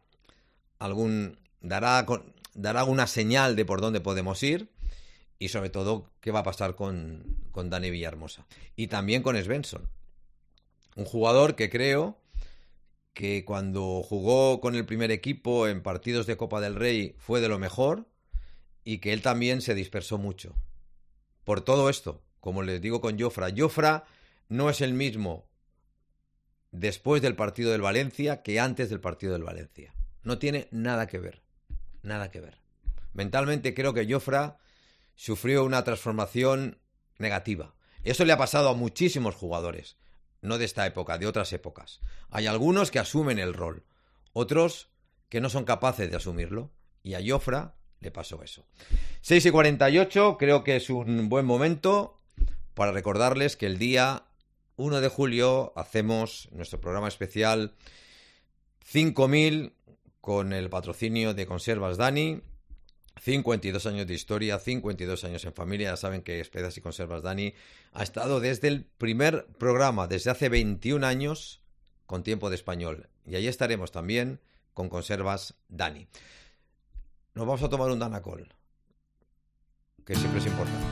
dará una señal de por dónde podemos ir. Y sobre todo, qué va a pasar con Dani Villahermosa. Y también con Svensson. Un jugador que creo que cuando jugó con el primer equipo en partidos de Copa del Rey fue de lo mejor y que él también se dispersó mucho. Por todo esto, como les digo con Jofra, Jofra no es el mismo después del partido del Valencia que antes del partido del Valencia. No tiene nada que ver, nada que ver. Mentalmente creo que Jofra sufrió una transformación negativa. Eso le ha pasado a muchísimos jugadores. No de esta época, de otras épocas. Hay algunos que asumen el rol, otros que no son capaces de asumirlo, y a Jofra le pasó eso. 6:48, creo que es un buen momento para recordarles que el día 1 de julio hacemos nuestro programa especial 5000 con el patrocinio de Conservas Dani. 52 años de historia, 52 años en familia. Ya saben que Especias y Conservas Dani ha estado desde el primer programa, desde hace 21 años, con Tiempo de Español. Y ahí estaremos también con Conservas Dani. Nos vamos a tomar un Danacol, que siempre es importante.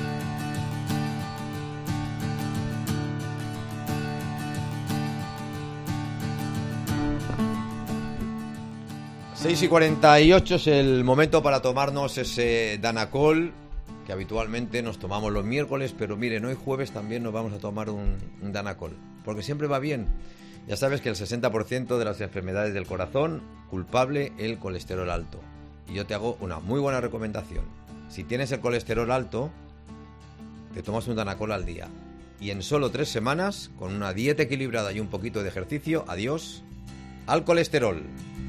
Y 48 es el momento para tomarnos ese Danacol que habitualmente nos tomamos los miércoles, pero miren, hoy jueves también nos vamos a tomar un Danacol, porque siempre va bien. Ya sabes que el 60% de las enfermedades del corazón, culpable el colesterol alto. Y yo te hago una muy buena recomendación. Si tienes el colesterol alto, te tomas un Danacol al día. Y en solo 3 semanas, con una dieta equilibrada y un poquito de ejercicio, adiós al colesterol.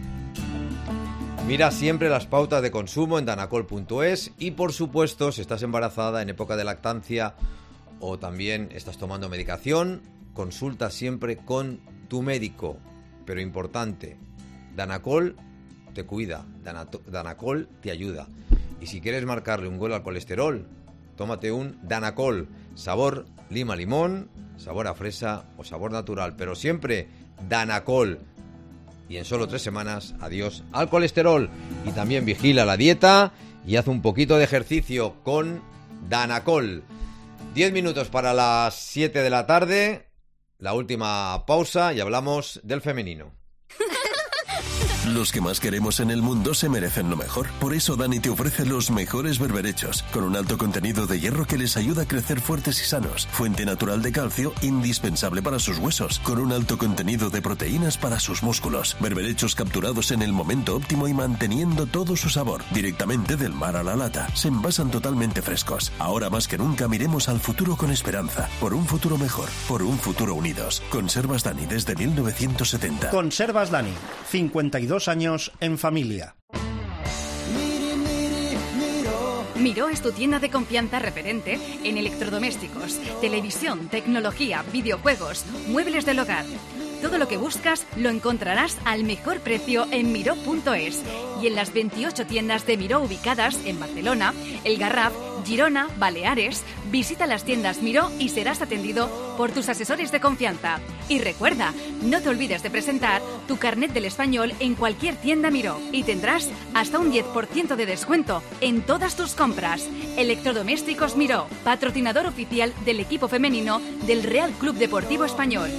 Mira siempre las pautas de consumo en danacol.es y, por supuesto, si estás embarazada en época de lactancia o también estás tomando medicación, consulta siempre con tu médico. Pero importante, Danacol te cuida, Danacol te ayuda. Y si quieres marcarle un gol al colesterol, tómate un Danacol, sabor lima-limón, sabor a fresa o sabor natural, pero siempre Danacol. Y en solo 3 semanas, adiós al colesterol. Y también vigila la dieta y haz un poquito de ejercicio con Danacol. 10 minutos para las 7 de la tarde, la última pausa y hablamos del femenino. Los que más queremos en el mundo se merecen lo mejor. Por eso Dani te ofrece los mejores berberechos, con un alto contenido de hierro que les ayuda a crecer fuertes y sanos. Fuente natural de calcio, indispensable para sus huesos, con un alto contenido de proteínas para sus músculos. Berberechos capturados en el momento óptimo y manteniendo todo su sabor. Directamente del mar a la lata. Se envasan totalmente frescos. Ahora más que nunca miremos al futuro con esperanza. Por un futuro mejor. Por un futuro unidos. Conservas Dani desde 1970. Conservas Dani. 52 años en familia. Miró es tu tienda de confianza referente en electrodomésticos, televisión, tecnología, videojuegos, muebles del hogar. Todo lo que buscas lo encontrarás al mejor precio en Miró.es y en las 28 tiendas de Miró ubicadas en Barcelona, El Garraf, Girona, Baleares. Visita las tiendas Miró y serás atendido por tus asesores de confianza. Y recuerda, no te olvides de presentar tu carnet del español en cualquier tienda Miró y tendrás hasta un 10% de descuento en todas tus compras. Electrodomésticos Miró, patrocinador oficial del equipo femenino del Real Club Deportivo Español.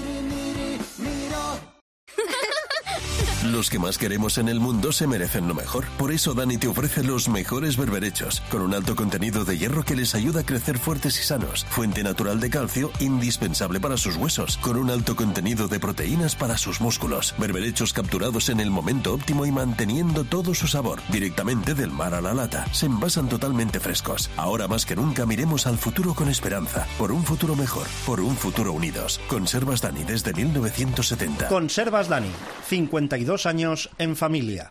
Los que más queremos en el mundo se merecen lo mejor. Por eso Dani te ofrece los mejores berberechos, con un alto contenido de hierro que les ayuda a crecer fuertes y sanos. Fuente natural de calcio, indispensable para sus huesos, con un alto contenido de proteínas para sus músculos. Berberechos capturados en el momento óptimo y manteniendo todo su sabor. Directamente del mar a la lata. Se envasan totalmente frescos. Ahora más que nunca miremos al futuro con esperanza. Por un futuro mejor. Por un futuro unidos. Conservas Dani desde 1970. Conservas Dani, 52 años en familia.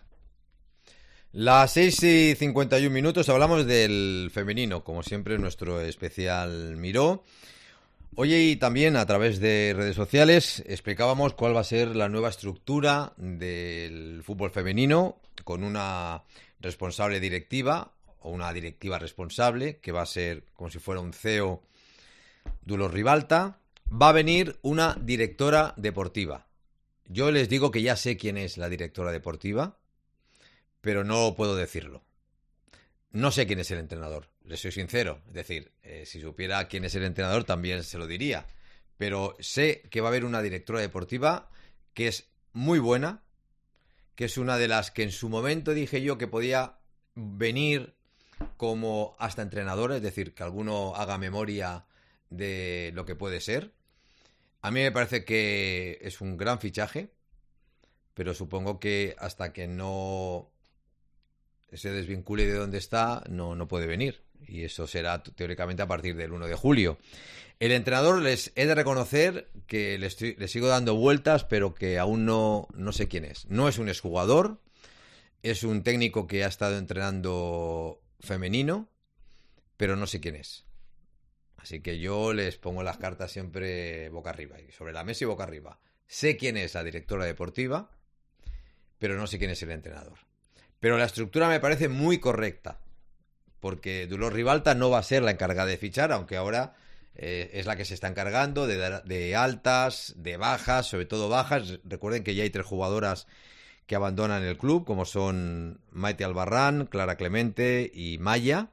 Las 6:51, hablamos del femenino, como siempre, nuestro especial Miró. Oye, y también a través de redes sociales explicábamos cuál va a ser la nueva estructura del fútbol femenino, con una responsable directiva, o una directiva responsable, que va a ser como si fuera un CEO Dolors Ribalta. Va a venir una directora deportiva. Yo les digo que ya sé quién es la directora deportiva, pero no puedo decirlo. No sé quién es el entrenador, les soy sincero. Es decir, si supiera quién es el entrenador también se lo diría. Pero sé que va a haber una directora deportiva que es muy buena, que es una de las que en su momento dije yo que podía venir como hasta entrenadora, es decir, que alguno haga memoria de lo que puede ser. A mí me parece que es un gran fichaje, pero supongo que hasta que no se desvincule de donde está, no puede venir. Y eso será teóricamente a partir del 1 de julio. El entrenador, les he de reconocer que le sigo dando vueltas, pero que aún no sé quién es. No es un exjugador, es un técnico que ha estado entrenando femenino, pero no sé quién es. Así que yo les pongo las cartas siempre boca arriba, y sobre la mesa y boca arriba. Sé quién es la directora deportiva, pero no sé quién es el entrenador. Pero la estructura me parece muy correcta, porque Dolors Ribalta no va a ser la encargada de fichar, aunque ahora es la que se está encargando de altas, de bajas, sobre todo bajas. Recuerden que ya hay 3 jugadoras que abandonan el club, como son Maite Albarrán, Clara Clemente y Maya,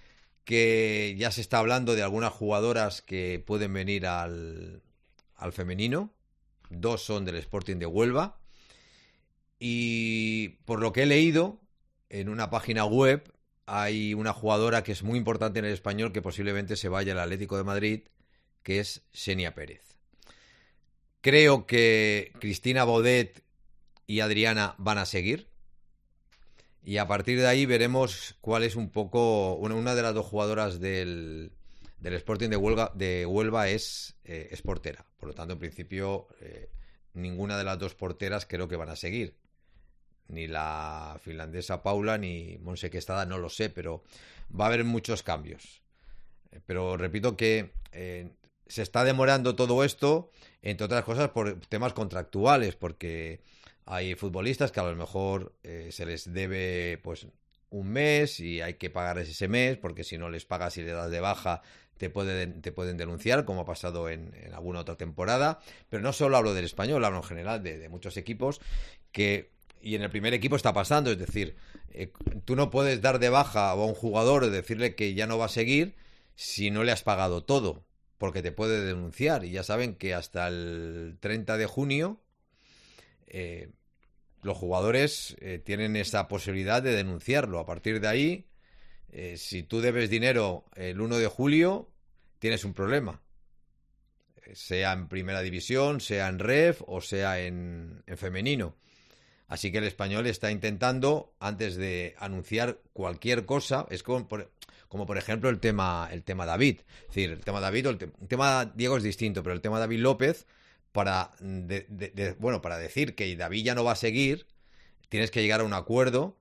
que ya se está hablando de algunas jugadoras que pueden venir al femenino. 2 son del Sporting de Huelva. Y por lo que he leído, en una página web hay una jugadora que es muy importante en el español que posiblemente se vaya al Atlético de Madrid, que es Xenia Pérez. Creo que Cristina Baudet y Adriana van a seguir. Y a partir de ahí veremos cuál es un poco... Una de las 2 jugadoras del Sporting de Huelva es portera. Por lo tanto, en principio, ninguna de las 2 porteras creo que van a seguir. Ni la finlandesa Paula ni Monse Questada, no lo sé, pero va a haber muchos cambios. Pero repito que se está demorando todo esto, entre otras cosas, por temas contractuales, porque... Hay futbolistas que a lo mejor se les debe pues un mes y hay que pagarles ese mes, porque si no les pagas y le das de baja te pueden denunciar, como ha pasado en alguna otra temporada. Pero no solo hablo del español, hablo en general de muchos equipos y en el primer equipo está pasando. Es decir, tú no puedes dar de baja a un jugador y decirle que ya no va a seguir si no le has pagado todo, porque te puede denunciar. Y ya saben que hasta el 30 de junio... los jugadores tienen esa posibilidad de denunciarlo. A partir de ahí, si tú debes dinero el 1 de julio, tienes un problema. Sea en primera división, sea en ref o sea en femenino. Así que el español está intentando, antes de anunciar cualquier cosa, es como por ejemplo el tema David. Es decir, el tema David, el tema Diego es distinto, pero el tema David López... Para decir que David ya no va a seguir, tienes que llegar a un acuerdo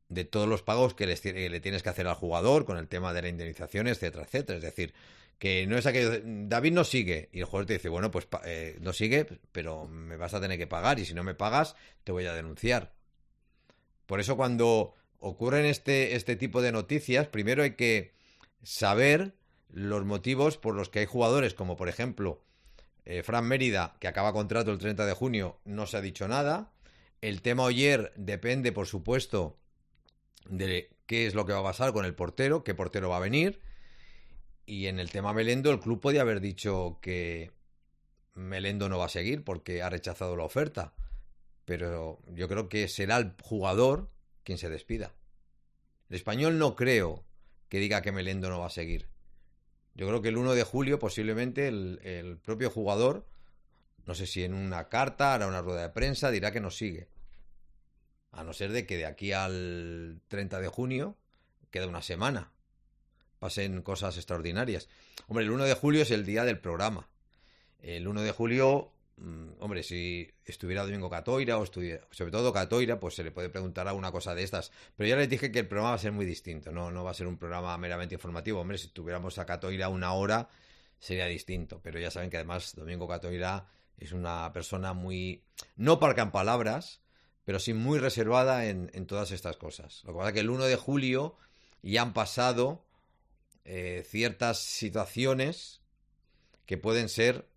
de todos los pagos que le tienes que hacer al jugador con el tema de la indemnización, etcétera, etcétera. Es decir, que no es aquello, David no sigue, y el jugador te dice, bueno, pues no sigue, pero me vas a tener que pagar, y si no me pagas, te voy a denunciar. Por eso cuando ocurren este tipo de noticias, primero hay que saber los motivos por los que hay jugadores, como por ejemplo, Fran Mérida, que acaba contrato el 30 de junio, no se ha dicho nada. El tema Oyer depende, por supuesto, de qué es lo que va a pasar con el portero, qué portero va a venir. Y en el tema Melendo, el club podía haber dicho que Melendo no va a seguir porque ha rechazado la oferta. Pero yo creo que será el jugador quien se despida. El Español no creo que diga que Melendo no va a seguir. Yo creo que el 1 de julio posiblemente el propio jugador, no sé si en una carta, hará una rueda de prensa, dirá que no sigue. A no ser de que de aquí al 30 de junio queda una semana. Pasen cosas extraordinarias. Hombre, el 1 de julio es el día del programa. El 1 de julio, hombre, si estuviera Domingo Catoira, o sobre todo Catoira, pues se le puede preguntar alguna cosa de estas. Pero ya les dije que el programa va a ser muy distinto, no va a ser un programa meramente informativo. Hombre, si tuviéramos a Catoira una hora, sería distinto. Pero ya saben que además Domingo Catoira es una persona muy, no parca en palabras, pero sí muy reservada en todas estas cosas. Lo que pasa es que el 1 de julio ya han pasado ciertas situaciones que pueden ser,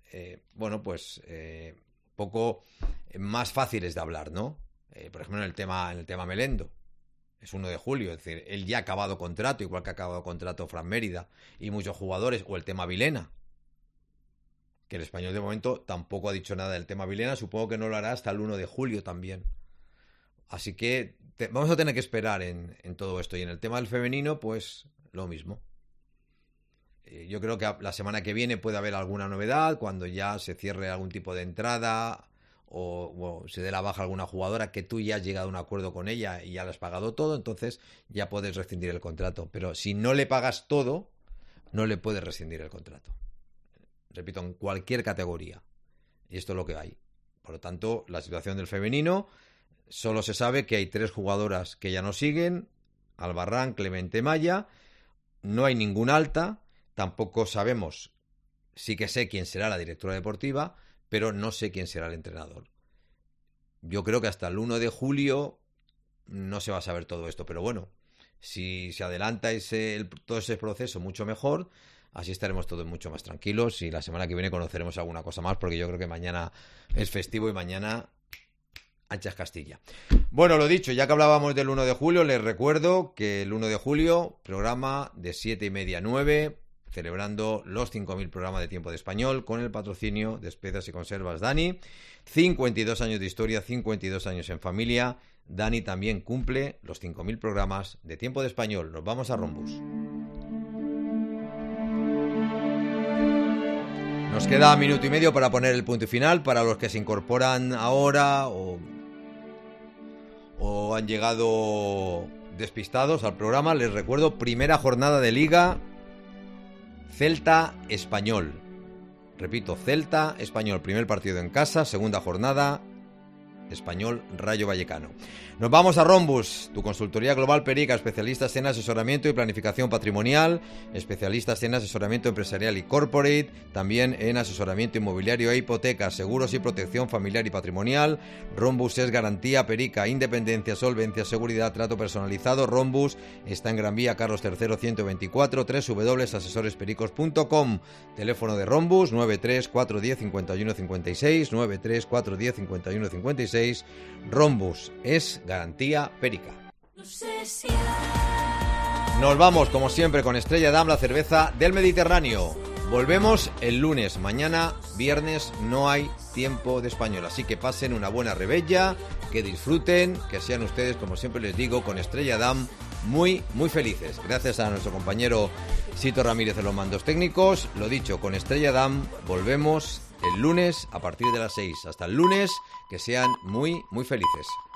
poco más fáciles de hablar, ¿no? Por ejemplo, en el tema Melendo. Es 1 de julio, es decir, él ya ha acabado contrato, igual que ha acabado contrato Fran Mérida y muchos jugadores, o el tema Vilena, que el Español de momento tampoco ha dicho nada del tema Vilena, supongo que no lo hará hasta el 1 de julio también. Así que vamos a tener que esperar en todo esto. Y en el tema del femenino, pues lo mismo. Yo creo que la semana que viene puede haber alguna novedad, cuando ya se cierre algún tipo de entrada o se dé la baja a alguna jugadora que tú ya has llegado a un acuerdo con ella y ya le has pagado todo, entonces ya puedes rescindir el contrato. Pero si no le pagas todo, no le puedes rescindir el contrato. Repito, en cualquier categoría. Y esto es lo que hay. Por lo tanto, la situación del femenino, solo se sabe que hay 3 jugadoras que ya no siguen: Albarrán, Clemente, Maya. No hay ningún alta. Tampoco sabemos, sí que sé quién será la directora deportiva, pero no sé quién será el entrenador. Yo creo que hasta el 1 de julio no se va a saber todo esto, pero bueno, si se adelanta todo ese proceso, mucho mejor. Así estaremos todos mucho más tranquilos y la semana que viene conoceremos alguna cosa más, porque yo creo que mañana es festivo y mañana anchas Castilla. Bueno, lo dicho, ya que hablábamos del 1 de julio, les recuerdo que el 1 de julio, programa de 7:30 a 9, celebrando los 5.000 programas de Tiempo de Español, con el patrocinio de Especias y Conservas Dani. 52 años de historia, 52 años en familia. Dani también cumple los 5.000 programas de Tiempo de Español. Nos vamos a Rombus. Nos queda 1 minuto y medio para poner el punto final. Para los que se incorporan ahora o han llegado despistados al programa, les recuerdo: primera jornada de Liga, Celta Español. Repito, Celta Español, primer partido en casa, segunda jornada, Español Rayo Vallecano. Nos vamos a Rombus, tu consultoría global Perica, especialistas en asesoramiento y planificación patrimonial, especialistas en asesoramiento empresarial y corporate, también en asesoramiento inmobiliario e hipotecas, seguros y protección familiar y patrimonial. Rombus es garantía Perica, independencia, solvencia, seguridad, trato personalizado. Rombus está en Gran Vía Carlos III 124, www.asesorespericos.com. Teléfono de Rombus 93 410 51 56, 93 410 51 56. Rombus es garantía Perica. Nos vamos, como siempre, con Estrella Damm, la cerveza del Mediterráneo. Volvemos el lunes. Mañana, viernes, no hay Tiempo de Español. Así que pasen una buena rebella, que disfruten, que sean ustedes, como siempre les digo, con Estrella Damm, muy, muy felices. Gracias a nuestro compañero Sito Ramírez en los mandos técnicos. Lo dicho, con Estrella Damm volvemos el lunes a partir de las 6. Hasta el lunes, que sean muy, muy felices.